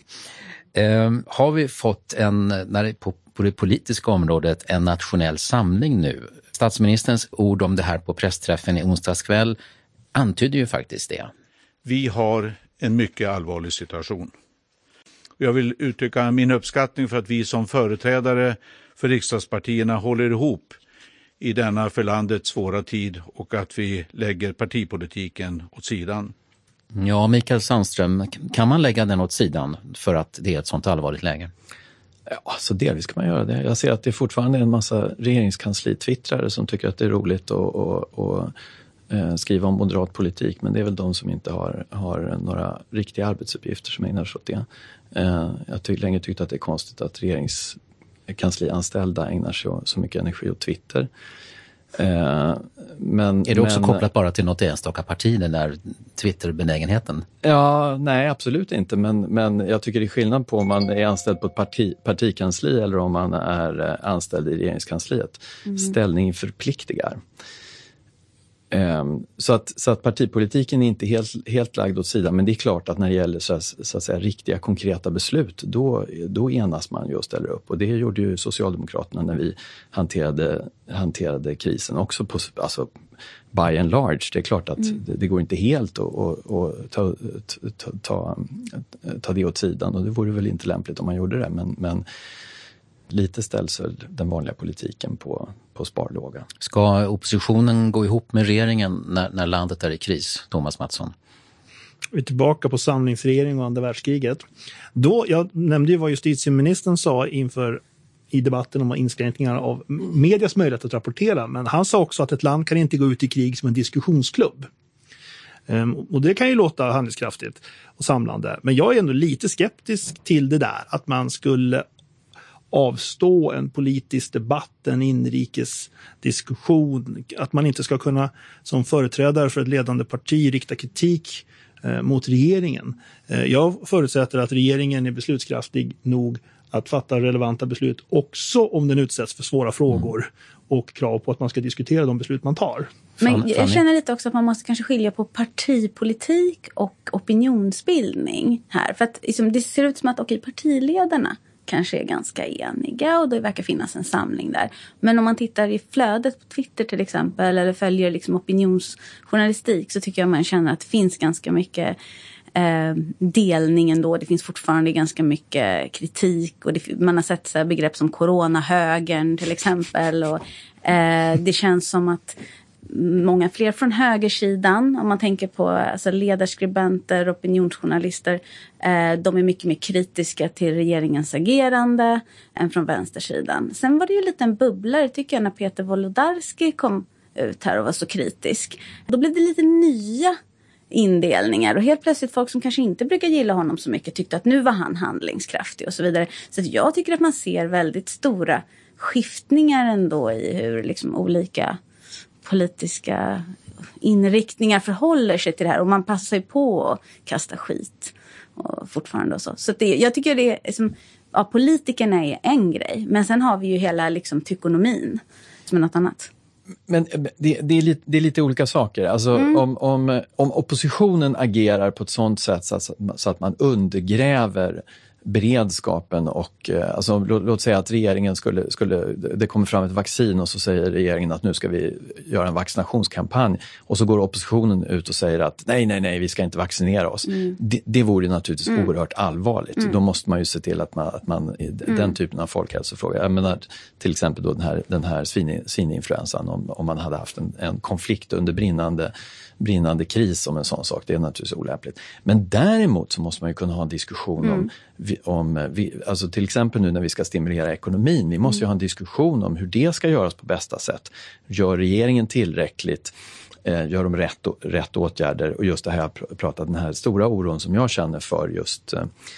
Har vi fått på det politiska området en nationell samling nu? Statsministerns ord om det här på pressträffen i onsdagskväll antyder ju faktiskt det. Vi har en mycket allvarlig situation. Jag vill uttrycka min uppskattning för att vi som företrädare för riksdagspartierna håller ihop i denna för landet svåra tid och att vi lägger partipolitiken åt sidan. Ja, Mikael Sandström, kan man lägga den åt sidan för att det är ett sånt allvarligt läge? Ja, så delvis kan man göra det. Jag ser att det fortfarande är en massa regeringskansli-twittrare som tycker att det är roligt att skriva om moderat politik, men det är väl de som inte har några riktiga arbetsuppgifter som ägnar sig åt det. Jag länge tyckt att det är konstigt att regeringskanslianställda ägnar sig så mycket energi åt Twitter. Men är det också kopplat bara till något enstaka parti, den där Twitter-benägenheten? Ja, nej, absolut inte. Men jag tycker det är skillnad på om man är anställd på ett partikansli eller om man är anställd i regeringskansliet. Ställning förpliktigar. Så att partipolitiken är inte helt lagd åt sidan, men det är klart att när det gäller så att säga riktiga konkreta beslut, då enas man ju och ställer upp. Och det gjorde ju Socialdemokraterna när vi hanterade krisen också alltså by and large. Det är klart att det går inte helt att ta det åt sidan, och det vore väl inte lämpligt om man gjorde det, men lite ställs den vanliga politiken på sparlåga. Ska oppositionen gå ihop med regeringen när landet är i kris, Thomas Mattsson? Vi är tillbaka på samlingsregering och andra världskriget. Då, jag nämnde ju vad justitieministern sa i debatten om inskränkningar av medias möjlighet att rapportera, men han sa också att ett land kan inte gå ut i krig som en diskussionsklubb. Och det kan ju låta handlingskraftigt och samlande, men jag är ändå lite skeptisk till det där, att man skulle avstå en politisk debatt, en inrikes diskussion, att man inte ska kunna som företrädare för ett ledande parti rikta kritik mot regeringen. Jag förutsätter att regeringen är beslutskraftig nog att fatta relevanta beslut också om den utsätts för svåra frågor och krav på att man ska diskutera de beslut man tar. Men jag känner lite också att man måste kanske skilja på partipolitik och opinionsbildning här. För att liksom, det ser ut som att partiledarna kanske är ganska eniga och det verkar finnas en samling där. Men om man tittar i flödet på Twitter till exempel eller följer liksom opinionsjournalistik så tycker jag man känner att det finns ganska mycket delningen då. Det finns fortfarande ganska mycket kritik och man har sett så här begrepp som coronahögern till exempel och det känns som att många fler från högersidan, om man tänker på alltså ledarskribenter, opinionsjournalister, de är mycket mer kritiska till regeringens agerande än från vänstersidan. Sen var det ju lite en bubblare tycker jag när Peter Wolodarski kom ut här och var så kritisk. Då blev det lite nya indelningar och helt plötsligt folk som kanske inte brukar gilla honom så mycket tyckte att nu var han handlingskraftig och så vidare. Så att jag tycker att man ser väldigt stora skiftningar ändå i hur liksom olika politiska inriktningar förhåller sig till det här och man passar sig på att kasta skit och fortfarande och så. Så det, jag tycker det är som, politikerna är en grej men sen har vi ju hela liksom tykonomin som är något annat. Men det är lite olika saker. Alltså om oppositionen agerar på ett sådant sätt så att man undergräver beredskapen och alltså, låt säga att regeringen skulle det kommer fram ett vaccin och så säger regeringen att nu ska vi göra en vaccinationskampanj och så går oppositionen ut och säger att nej vi ska inte vaccinera oss. Det vore naturligtvis oerhört allvarligt. Då måste man ju se till att man den typen av folkhälsofrågor, jag menar till exempel då den här svininfluensan om man hade haft en konflikt under brinnande kris om en sån sak, det är naturligtvis olämpligt. Men däremot så måste man ju kunna ha en diskussion alltså till exempel nu när vi ska stimulera ekonomin, vi måste ju ha en diskussion om hur det ska göras på bästa sätt. Gör regeringen tillräckligt? Gör de rätt åtgärder? Och just det här jag pratade, den här stora oron som jag känner för just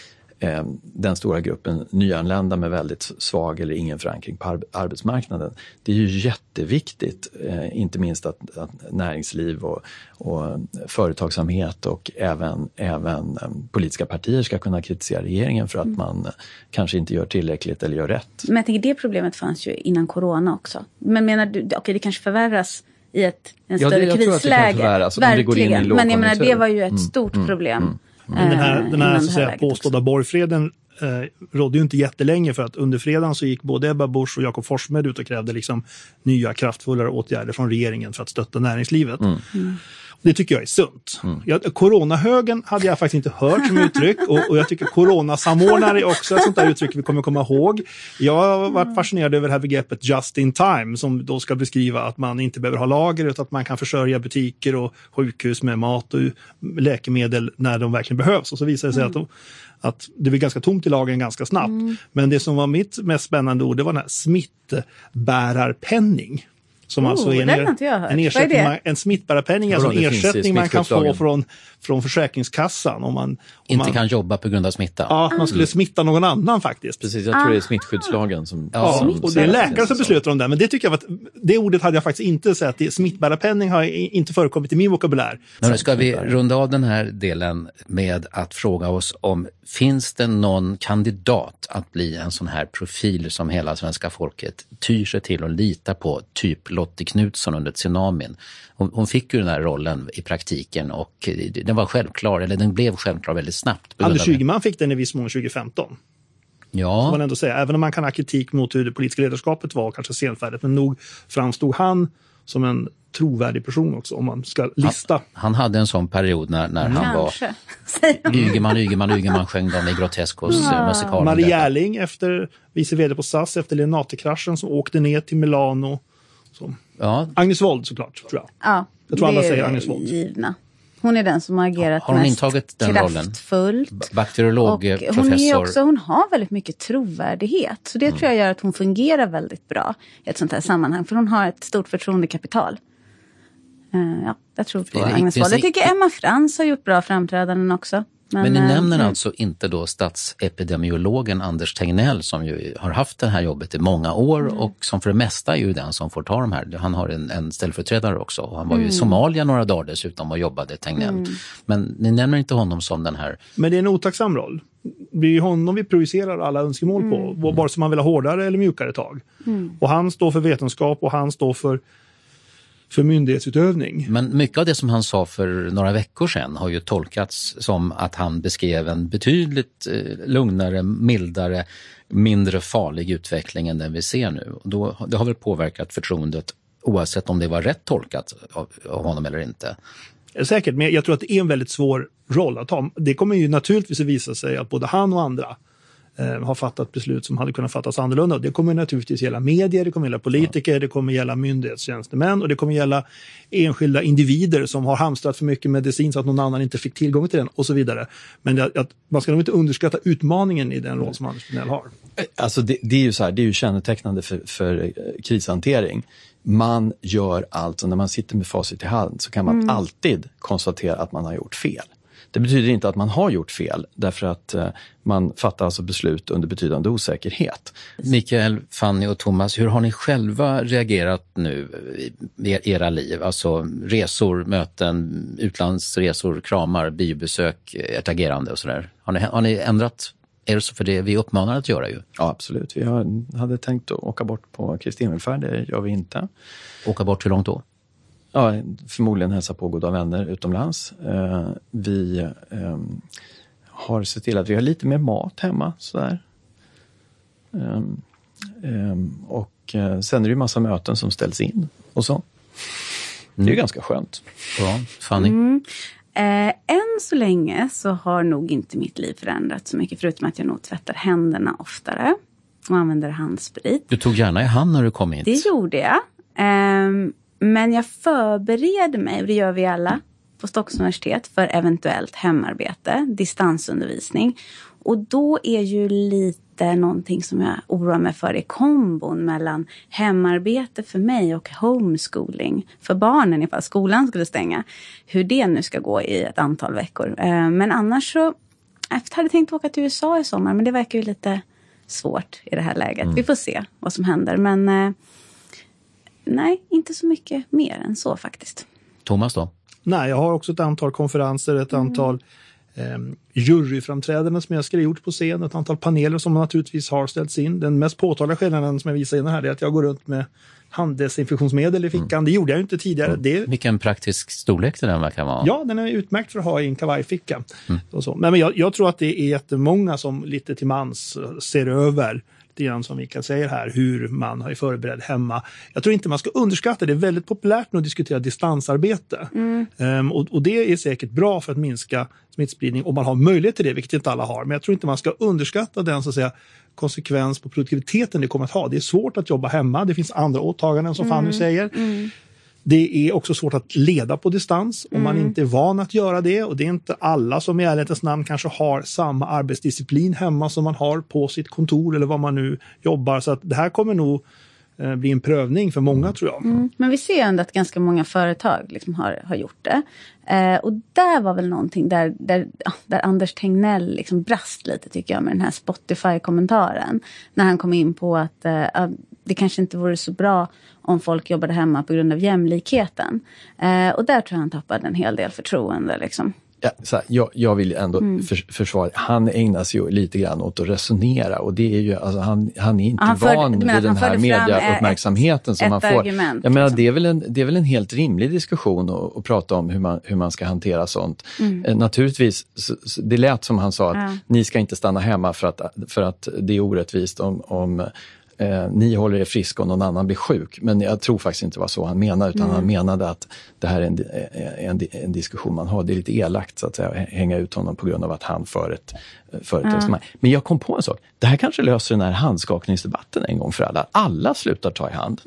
den stora gruppen nyanlända med väldigt svag eller ingen förankring på arbetsmarknaden. Det är ju jätteviktigt, inte minst att näringsliv och företagsamhet och även politiska partier ska kunna kritisera regeringen för att man kanske inte gör tillräckligt eller gör rätt. Men jag tänker det problemet fanns ju innan corona också. Men menar du, det kanske förvärras i en större krisläge. Verkligen. Men jag menar, det var ju ett stort problem. Men den här så att säga, påstådda borgfreden rådde ju inte jättelänge för att under fredagen så gick både Ebba Busch och Jakob Forssmed ut och krävde liksom nya kraftfullare åtgärder från regeringen för att stötta näringslivet. Det tycker jag är sunt. Coronahögen hade jag faktiskt inte hört som uttryck och jag tycker coronasamordnare är också ett sånt där uttryck vi kommer komma ihåg. Jag har varit fascinerad över det här begreppet just in time som då ska beskriva att man inte behöver ha lager utan att man kan försörja butiker och sjukhus med mat och läkemedel när de verkligen behövs. Och så visar det sig att det blir ganska tomt i lagren ganska snabbt. Men det som var mitt mest spännande ord, det var den här smittbärarpenning. Som alltså är en smittbärarpenning, alltså en ersättning man kan få från Försäkringskassan om man kan jobba på grund av smitta. Ja, man skulle smitta någon annan faktiskt. Precis, jag tror det är smittskyddslagen som... och det är läkare som beslutar om det, men det tycker jag att det ordet hade jag faktiskt inte sett. Smittbärarpenning har inte förekommit i min vokabulär. Nu ska vi runda av den här delen med att fråga oss om finns det någon kandidat att bli en sån här profil som hela svenska folket tyr sig till och litar på, typ Lottie Knutsson under tsunamin. Hon fick ju den här rollen i praktiken och den var självklar, eller den blev självklar väldigt snabbt. Anders Ygeman fick den i viss mån 2015. Ja. Så man ändå säga, även om man kan ha kritik mot hur det politiska ledarskapet var kanske senfärdigt, men nog framstod han som en trovärdig person också om man ska lista. Han hade en sån period när han var Ygeman sjöng de i Groteskos musikal. Marie Järling efter vice vd på SAS efter Leonardo-kraschen som åkte ner till Milano. Ja. Agnes Wold såklart, tror jag. Ja, jag tror alla säger Agnes Wold. Givna. Hon är den som har agerat mest kraftfullt. Bakteriologprofessor. Hon har väldigt mycket trovärdighet. Så det tror jag gör att hon fungerar väldigt bra i ett sånt här sammanhang. För hon har ett stort förtroendekapital. Jag tror på Agnes Wold. Jag tycker Emma Frans har gjort bra framträdanden också. Men ni nämner alltså inte då statsepidemiologen Anders Tegnell som ju har haft det här jobbet i många år och som för det mesta är ju den som får ta de här. Han har en ställföreträdare också och han var ju i Somalia några dagar dessutom och jobbade Tegnell. Men ni nämner inte honom som den här... Men det är en otacksam roll. det är ju honom vi projicerar alla önskemål på, vare sig man vill ha hårdare eller mjukare tag. Och han står för vetenskap och han står för myndighetsutövning. Men mycket av det som han sa för några veckor sedan har ju tolkats som att han beskrev en betydligt lugnare, mildare, mindre farlig utveckling än den vi ser nu. Och det har väl påverkat förtroendet oavsett om det var rätt tolkat av honom eller inte. Säkert, men jag tror att det är en väldigt svår roll att ha. Det kommer ju naturligtvis att visa sig att både han och andra har fattat beslut som hade kunnat fattas annorlunda. Det kommer naturligtvis gälla medier, det kommer gälla politiker, det kommer gälla myndighetstjänstemän och det kommer gälla enskilda individer som har hamstrat för mycket medicin så att någon annan inte fick tillgång till den och så vidare. Men man ska nog inte underskatta utmaningen i den roll som Anders Tegnell har. Alltså det är ju så här, det är ju kännetecknande för krishantering. Man gör allt, och när man sitter med facit i hand så kan man alltid konstatera att man har gjort fel. Det betyder inte att man har gjort fel, därför att man fattar alltså beslut under betydande osäkerhet. Mikael, Fanny och Thomas, hur har ni själva reagerat nu i era liv? Alltså resor, möten, utlandsresor, kramar, biobesök, ert agerande och sådär. Har ni ändrat er så för det vi uppmanar att göra ju? Ja, absolut. Vi hade tänkt att åka bort på Kristi himmelfärd, det gör vi inte. Åka bort hur långt då? Ja, förmodligen hälsa på goda vänner utomlands. Vi har sett till att vi har lite mer mat hemma. Sådär. Och sen är det ju massa möten som ställs in och så. Det är ju ganska skönt. Bra. Fanny? Än så länge så har nog inte mitt liv förändrats så mycket, förutom att jag nog tvättar händerna oftare och använder handsprit. Du tog gärna i hand när du kom hit. Det gjorde jag. Men jag förbereder mig, och det gör vi alla på Stockholms universitet, för eventuellt hemarbete, distansundervisning. Och då är ju lite någonting som jag oroar mig för i kombon mellan hemarbete för mig och homeschooling för barnen ifall skolan skulle stänga. Hur det nu ska gå i ett antal veckor. Men annars så, jag hade tänkt åka till USA i sommar, men det verkar ju lite svårt i det här läget. Vi får se vad som händer, men nej, inte så mycket mer än så faktiskt. Thomas då? Nej, jag har också ett antal konferenser, ett antal juryframträdanden som jag skulle gjort på scen, ett antal paneler som naturligtvis har ställts in. Den mest påtagliga skillnaden som jag visar in här är att jag går runt med handdesinfektionsmedel i fickan. Det gjorde jag ju inte tidigare. Vilken praktisk storlek den verkar vara. Ja, den är utmärkt för att ha i en kavajficka. Och så. Men jag tror att det är jättemånga som lite till mans ser över det som Mikael säger här, hur man har förberedd hemma. Jag tror inte man ska underskatta det. Det är väldigt populärt nu att diskutera distansarbete. Och det är säkert bra för att minska smittspridning om man har möjlighet till det, vilket inte alla har. Men jag tror inte man ska underskatta den så att säga konsekvens på produktiviteten det kommer att ha. Det är svårt att jobba hemma. Det finns andra åtaganden som Fanny säger. Det är också svårt att leda på distans om man inte är van att göra det. Och det är inte alla som i ärlighetens namn kanske har samma arbetsdisciplin hemma som man har på sitt kontor eller vad man nu jobbar. Så att det här kommer nog bli en prövning för många, tror jag. Men vi ser ändå att ganska många företag liksom har gjort det. Och där var väl någonting där Anders Tegnell liksom brast lite, tycker jag, med den här Spotify-kommentaren. När han kom in på att det kanske inte vore så bra om folk jobbade hemma på grund av jämlikheten. Och där tror jag han tappade en hel del förtroende liksom. Ja, så här, jag vill ändå försvara. Han ägnar sig ju lite grann åt att resonera, och det är ju, alltså, han är inte van vid den här mediauppmärksamheten som man får. Argument, jag menar, det är väl en helt rimlig diskussion att prata om hur man ska hantera sånt. Naturligtvis, det lät som han sa att ni ska inte stanna hemma för att det är orättvist om ni håller er friska och någon annan blir sjuk. Men jag tror faktiskt inte var så han menade, utan han menade att det här är en diskussion man har. Det är lite elakt så att säga, att hänga ut honom på grund av att han för ett resonemang. Men jag kom på en sak. Det här kanske löser den här handskakningsdebatten en gång för alla. Alla slutar ta i hand.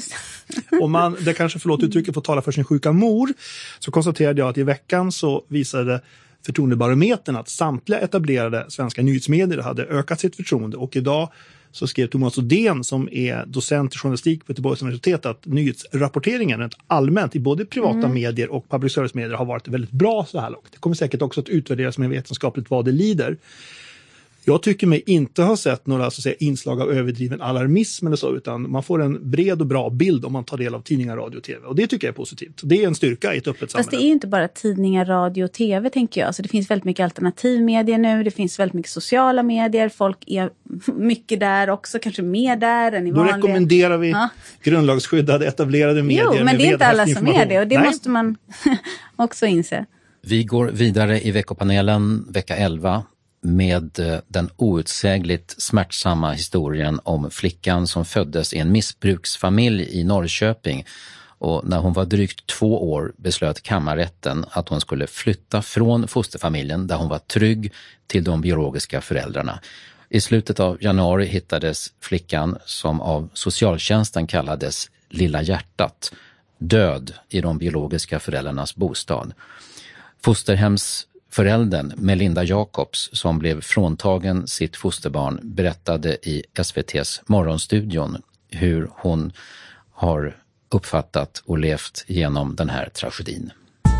Om man, det kanske, förlåt uttrycket, får tala för sin sjuka mor, så konstaterade jag att i veckan så visade förtroendebarometern att samtliga etablerade svenska nyhetsmedier hade ökat sitt förtroende, och idag så skrev Thomas Odén, som är docent i journalistik på Göteborgs universitet, att nyhetsrapporteringen allmänt i både privata medier och public service-medier har varit väldigt bra så här långt. Det kommer säkert också att utvärderas med vetenskapligt vad det lider. Jag tycker mig inte ha sett några så att säga, inslag av överdriven alarmism eller så, utan man får en bred och bra bild om man tar del av tidningar, radio och tv. Och det tycker jag är positivt. Det är en styrka i ett öppet samhälle. Fast det är ju inte bara tidningar, radio och tv tänker jag. Så det finns väldigt mycket alternativmedier nu. Det finns väldigt mycket sociala medier. Folk är mycket där också, kanske mer där än i vanliga. Då rekommenderar vi grundlagsskyddade etablerade medier. Jo, men det är inte alla som är det och det måste man också inse. Vi går vidare i veckopanelen vecka 11 med den outsägligt smärtsamma historien om flickan som föddes i en missbruksfamilj i Norrköping. Och när hon var drygt 2 år beslöt kammarrätten att hon skulle flytta från fosterfamiljen där hon var trygg till de biologiska föräldrarna. I slutet av januari hittades flickan som av socialtjänsten kallades Lilla hjärtat död i de biologiska föräldrarnas bostad. Fosterhemsföräldern Melinda Jacobs som blev fråntagen sitt fosterbarn berättade i SVT:s Morgonstudion hur hon har uppfattat och levt genom den här tragedin.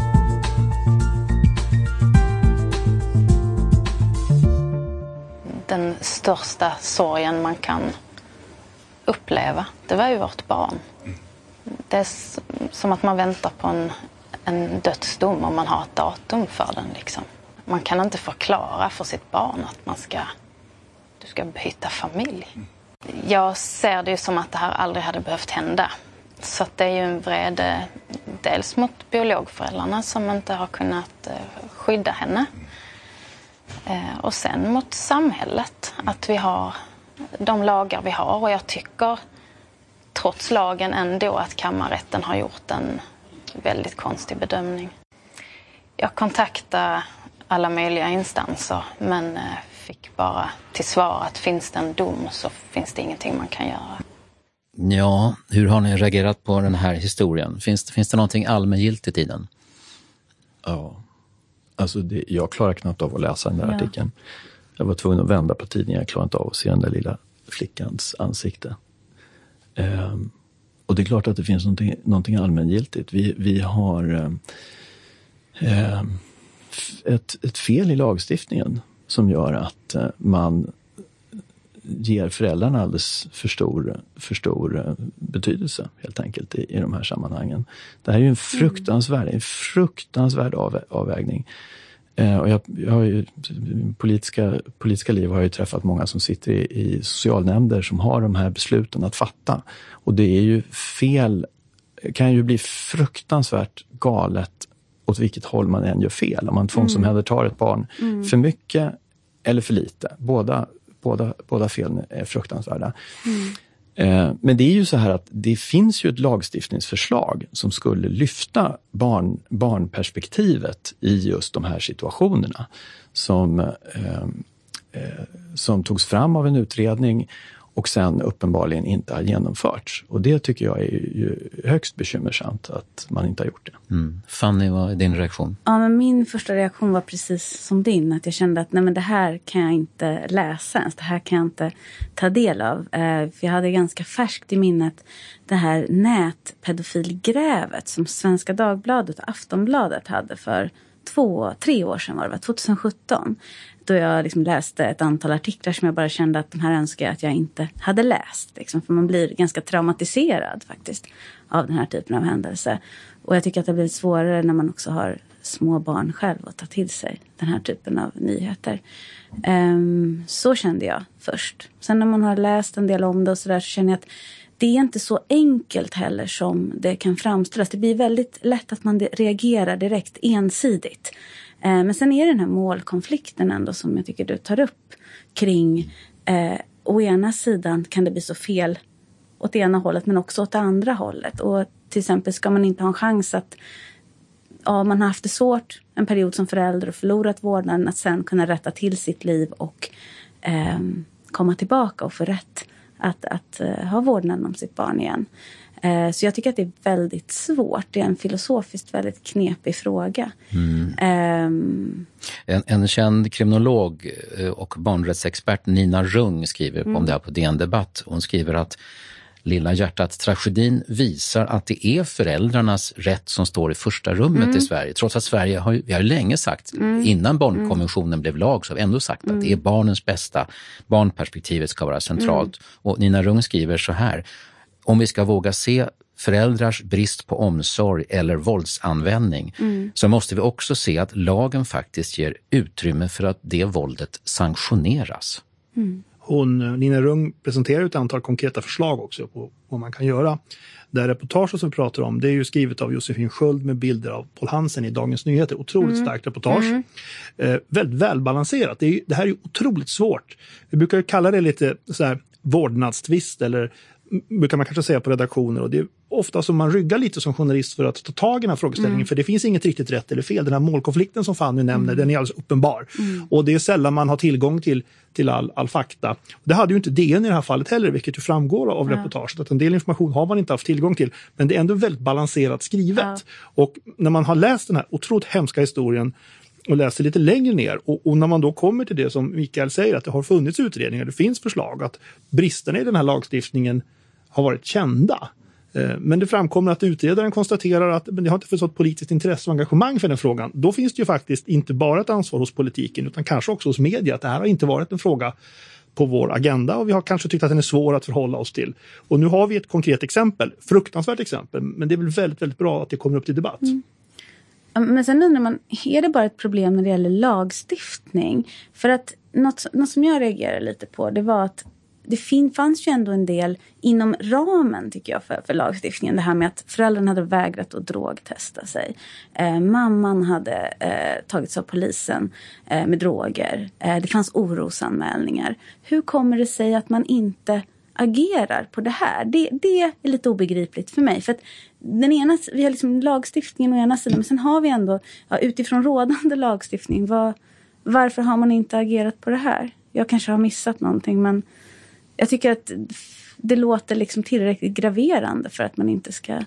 Den största sorgen man kan uppleva, det var ju vårt barn. Det är som att man väntar på en dödsdom och man har ett datum för den. Liksom. Man kan inte förklara för sitt barn att du ska byta familj. Jag ser det ju som att det här aldrig hade behövt hända. Så att det är ju en vrede dels mot biologföräldrarna som inte har kunnat skydda henne. Och sen mot samhället, att vi har de lagar vi har. Och jag tycker trots lagen ändå att kammarrätten har gjort en väldigt konstig bedömning. Jag kontaktade alla möjliga instanser men fick bara till svar att finns det en dom så finns det ingenting man kan göra. Ja, hur har ni reagerat på den här historien? Finns det någonting allmängiltigt i den? Ja, alltså jag klarar knappt av att läsa den där artikeln. Jag var tvungen att vända på tidningen, jag klarade inte av att se den där lilla flickans ansikte. Och det är klart att det finns någonting allmängiltigt. Vi har ett fel i lagstiftningen som gör att man ger föräldrarna alldeles för stor betydelse helt enkelt i de här sammanhangen. Det här är ju en fruktansvärd avvägning. Och jag har ju politiska liv har jag ju träffat många som sitter i socialnämnder som har de här besluten att fatta. Och det är ju fel, kan ju bli fruktansvärt galet åt vilket håll man än gör fel. Om man tvångsomhändertar ett barn för mycket eller för lite. Båda felen är fruktansvärda. Men det är ju så här att det finns ju ett lagstiftningsförslag som skulle lyfta barnperspektivet i just de här situationerna som togs fram av en utredning och sen uppenbarligen inte har genomförts. Och det tycker jag är ju högst bekymmersamt att man inte har gjort det. Fanny, vad är din reaktion? Ja, men min första reaktion var precis som din. Att jag kände att nej, men det här kan jag inte läsa ens. Det här kan jag inte ta del av. För jag hade ganska färskt i minnet det här nätpedofilgrävet som Svenska Dagbladet och Aftonbladet hade för 2-3 år sedan var det, 2017. Då jag liksom läste ett antal artiklar som jag bara kände att de här önskar jag att jag inte hade läst. Liksom, för man blir ganska traumatiserad faktiskt av den här typen av händelse. Och jag tycker att det blir svårare när man också har små barn själv att ta till sig den här typen av nyheter. Så kände jag först. Sen när man har läst en del om det och sådär så känner jag att det är inte så enkelt heller som det kan framställas. Det blir väldigt lätt att man reagerar direkt ensidigt. Men sen är det den här målkonflikten ändå som jag tycker du tar upp kring å ena sidan kan det bli så fel åt ena hållet men också åt det andra hållet. Och till exempel ska man inte ha en chans att man har haft det svårt en period som förälder och förlorat vårdnaden att sen kunna rätta till sitt liv och komma tillbaka och få rätt att ha vårdnaden om sitt barn igen. Så jag tycker att det är väldigt svårt. Det är en filosofiskt väldigt knepig fråga. En känd kriminolog och barnrättsexpert Nina Rung skriver om det här på DN Debatt. Hon skriver att Lilla hjärtat-tragedin visar att det är föräldrarnas rätt som står i första rummet i Sverige. Trots att Sverige vi har länge sagt, innan barnkonventionen blev lag, så har vi ändå sagt att det är barnens bästa. Barnperspektivet ska vara centralt. Och Nina Rung skriver så här: om vi ska våga se föräldrars brist på omsorg eller våldsanvändning så måste vi också se att lagen faktiskt ger utrymme för att det våldet sanktioneras. Nina Rung presenterar ett antal konkreta förslag också på vad man kan göra. Det reportage som vi pratar om, det är ju skrivet av Josefin Sköld med bilder av Paul Hansen i Dagens Nyheter. Otroligt starkt reportage. Väldigt välbalanserat. Det här är ju otroligt svårt. Vi brukar ju kalla det lite så här vårdnadstvist, eller brukar man kanske säga på redaktioner, och det är ofta som man ryggar lite som journalist för att ta tag i den här frågeställningen, för det finns inget riktigt rätt eller fel. Den här målkonflikten som Fanny nämner, den är alldeles uppenbar. Och det är sällan man har tillgång till all fakta. Det hade ju inte DN i det här fallet heller, vilket ju framgår av reportaget, att en del information har man inte haft tillgång till, men det är ändå väldigt balanserat skrivet. Och när man har läst den här otroligt hemska historien och läser lite längre ner, och när man då kommer till det som Mikael säger, att det har funnits utredningar, det finns förslag, att bristerna i den här lagstiftningen har varit kända. Men det framkommer att utredaren konstaterar att det har inte funnits något politiskt intresse och engagemang för den frågan. Då finns det ju faktiskt inte bara ett ansvar hos politiken, utan kanske också hos media, att det här har inte varit en fråga på vår agenda, och vi har kanske tyckt att den är svår att förhålla oss till. Och nu har vi ett konkret exempel, fruktansvärt exempel, men det är väl väldigt, väldigt bra att det kommer upp till debatt. Men sen undrar man, är det bara ett problem när det gäller lagstiftning? För att något som jag reagerar lite på, det var att det fanns ju ändå en del inom ramen, tycker jag, för lagstiftningen. Det här med att föräldrarna hade vägrat att drogtesta sig. Mamman hade tagits av polisen med droger. Det fanns orosanmälningar. Hur kommer det sig att man inte agerar på det här? Det är lite obegripligt för mig. För att vi har liksom lagstiftningen å ena sidan, men sen har vi ändå utifrån rådande lagstiftning. Varför har man inte agerat på det här? Jag kanske har missat någonting, men jag tycker att det låter liksom tillräckligt graverande för att man inte ska...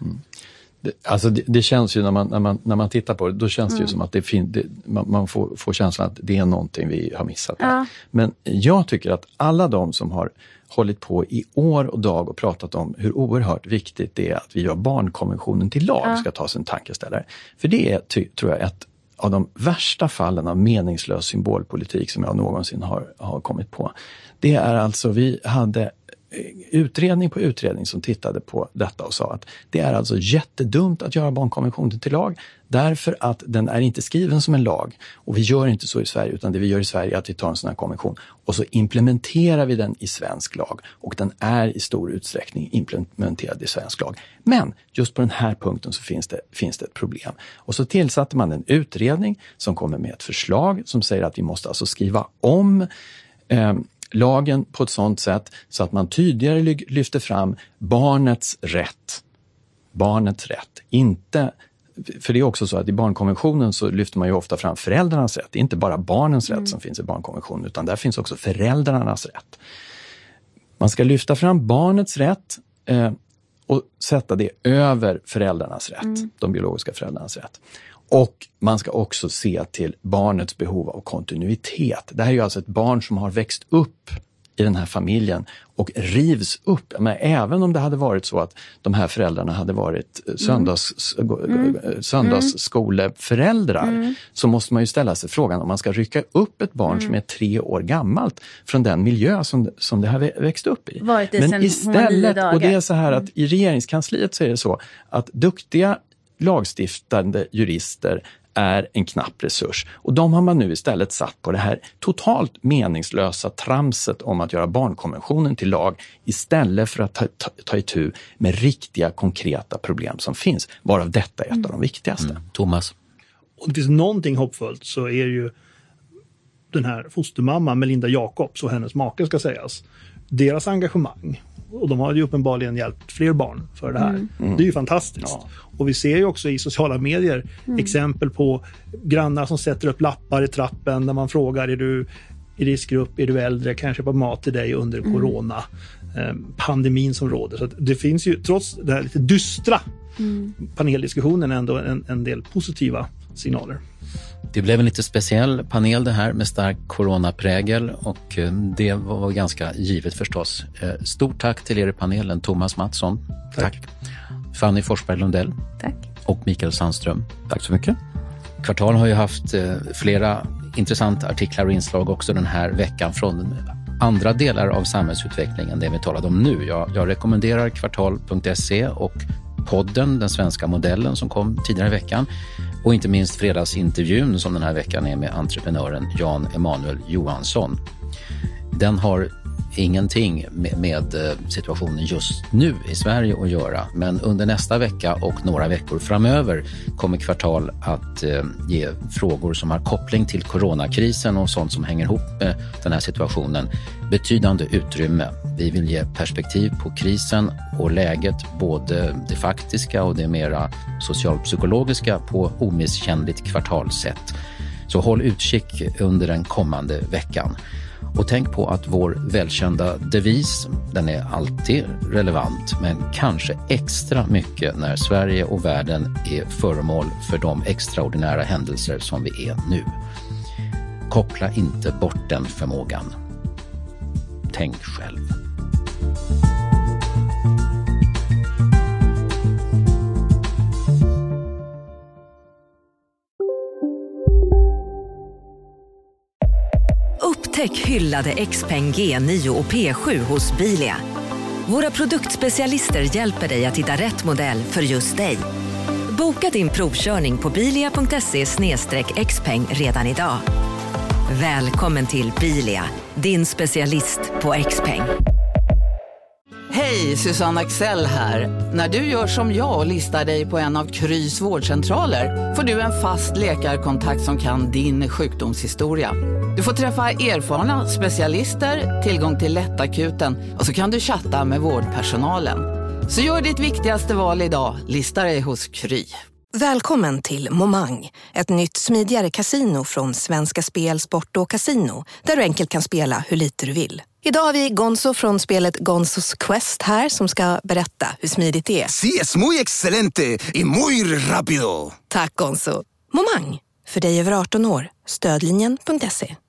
Det känns ju när man tittar på det, då känns det ju som att man får känslan att det är någonting vi har missat här. Ja. Men jag tycker att alla de som har hållit på i år och dag och pratat om hur oerhört viktigt det är att vi gör barnkonventionen till lag ska ta sig en tankeställare. För det är, tror jag, ett av de värsta fallen av meningslös symbolpolitik som jag någonsin har kommit på. Det är alltså, vi hade utredning på utredning som tittade på detta och sa att det är alltså jättedumt att göra barnkonventionen till lag, därför att den är inte skriven som en lag, och vi gör inte så i Sverige, utan det vi gör i Sverige är att vi tar en sån här konvention och så implementerar vi den i svensk lag, och den är i stor utsträckning implementerad i svensk lag. Men just på den här punkten så finns det ett problem. Och så tillsatte man en utredning som kommer med ett förslag som säger att vi måste alltså skriva om lagen på ett sådant sätt så att man tydligare lyfter fram barnets rätt. Barnets rätt. Inte, för det är också så att i barnkonventionen så lyfter man ju ofta fram föräldrarnas rätt. Det är inte bara barnens rätt som finns i barnkonventionen, utan där finns också föräldrarnas rätt. Man ska lyfta fram barnets rätt och sätta det över föräldrarnas rätt. De biologiska föräldrarnas rätt. Och man ska också se till barnets behov av kontinuitet. Det här är ju alltså ett barn som har växt upp i den här familjen och rivs upp. Men även om det hade varit så att de här föräldrarna hade varit söndagsskoleföräldrar, så måste man ju ställa sig frågan om man ska rycka upp ett barn som är 3 år gammalt från den miljö som det har växt upp i. Men istället, och det är så här att i regeringskansliet så är det så att duktiga lagstiftande jurister är en knapp resurs. Och de har man nu istället satt på det här totalt meningslösa tramset om att göra barnkonventionen till lag, istället för att ta itu med riktiga konkreta problem som finns, varav detta är ett av de viktigaste. Thomas? Och det finns någonting hoppfullt, så är ju den här fostermamma Melinda Jacobs och hennes make, ska sägas, deras engagemang. Och de har ju uppenbarligen hjälpt fler barn för det här. Det är ju fantastiskt. Ja. Och vi ser ju också i sociala medier exempel på grannar som sätter upp lappar i trappen där man frågar, är du i riskgrupp, är du äldre, kan jag köpa mat till dig under corona pandemin som råder. Så att det finns ju, trots det här lite dystra paneldiskussionen, ändå en del positiva signaler. Det blev en lite speciell panel det här med stark coronaprägel och det var ganska givet förstås. Stort tack till er i panelen, Thomas Mattsson. Tack. Fanny Forsberg Lundell. Tack. Och Mikael Sandström. Tack så mycket. Kvartal har ju haft flera intressanta artiklar och inslag också den här veckan från andra delar av samhällsutvecklingen, det vi talade om nu. Jag rekommenderar kvartal.se och podden, den svenska modellen som kom tidigare i veckan. Och inte minst fredagsintervjun som den här veckan är med entreprenören Jan Emanuel Johansson. Den har ingenting med situationen just nu i Sverige att göra. Men under nästa vecka och några veckor framöver kommer Kvartal att ge frågor som har koppling till coronakrisen och sånt som hänger ihop med den här situationen betydande utrymme. Vi vill ge perspektiv på krisen och läget, både det faktiska och det mera socialpsykologiska, på omisskännligt kvartalssätt. Så håll utkik under den kommande veckan. Och tänk på att vår välkända devis, den är alltid relevant, men kanske extra mycket när Sverige och världen är föremål för de extraordinära händelser som vi är nu. Koppla inte bort den förmågan. Tänk själv. Upptäck hyllade XPeng G9 och P7 hos Bilia. Våra produktspecialister hjälper dig att hitta rätt modell för just dig. Boka din provkörning på bilia.se/xpeng redan idag. Välkommen till Bilia, din specialist på XPeng. Hej, Susanne Axel här. När du gör som jag och listar dig på en av Krys vårdcentraler får du en fast läkarkontakt som kan din sjukdomshistoria. Du får träffa erfarna specialister, tillgång till lättakuten och så kan du chatta med vårdpersonalen. Så gör ditt viktigaste val idag, lista dig hos Kry. Välkommen till Momang, ett nytt smidigare casino från Svenska Spel, Sport och Casino, där du enkelt kan spela hur lite du vill. Idag har vi Gonzo från spelet Gonzos Quest här som ska berätta hur smidigt det är. Sí, es muy excelente y muy rápido. Tack Gonzo. Momang, för dig över 18 år. Stödlinjen.se.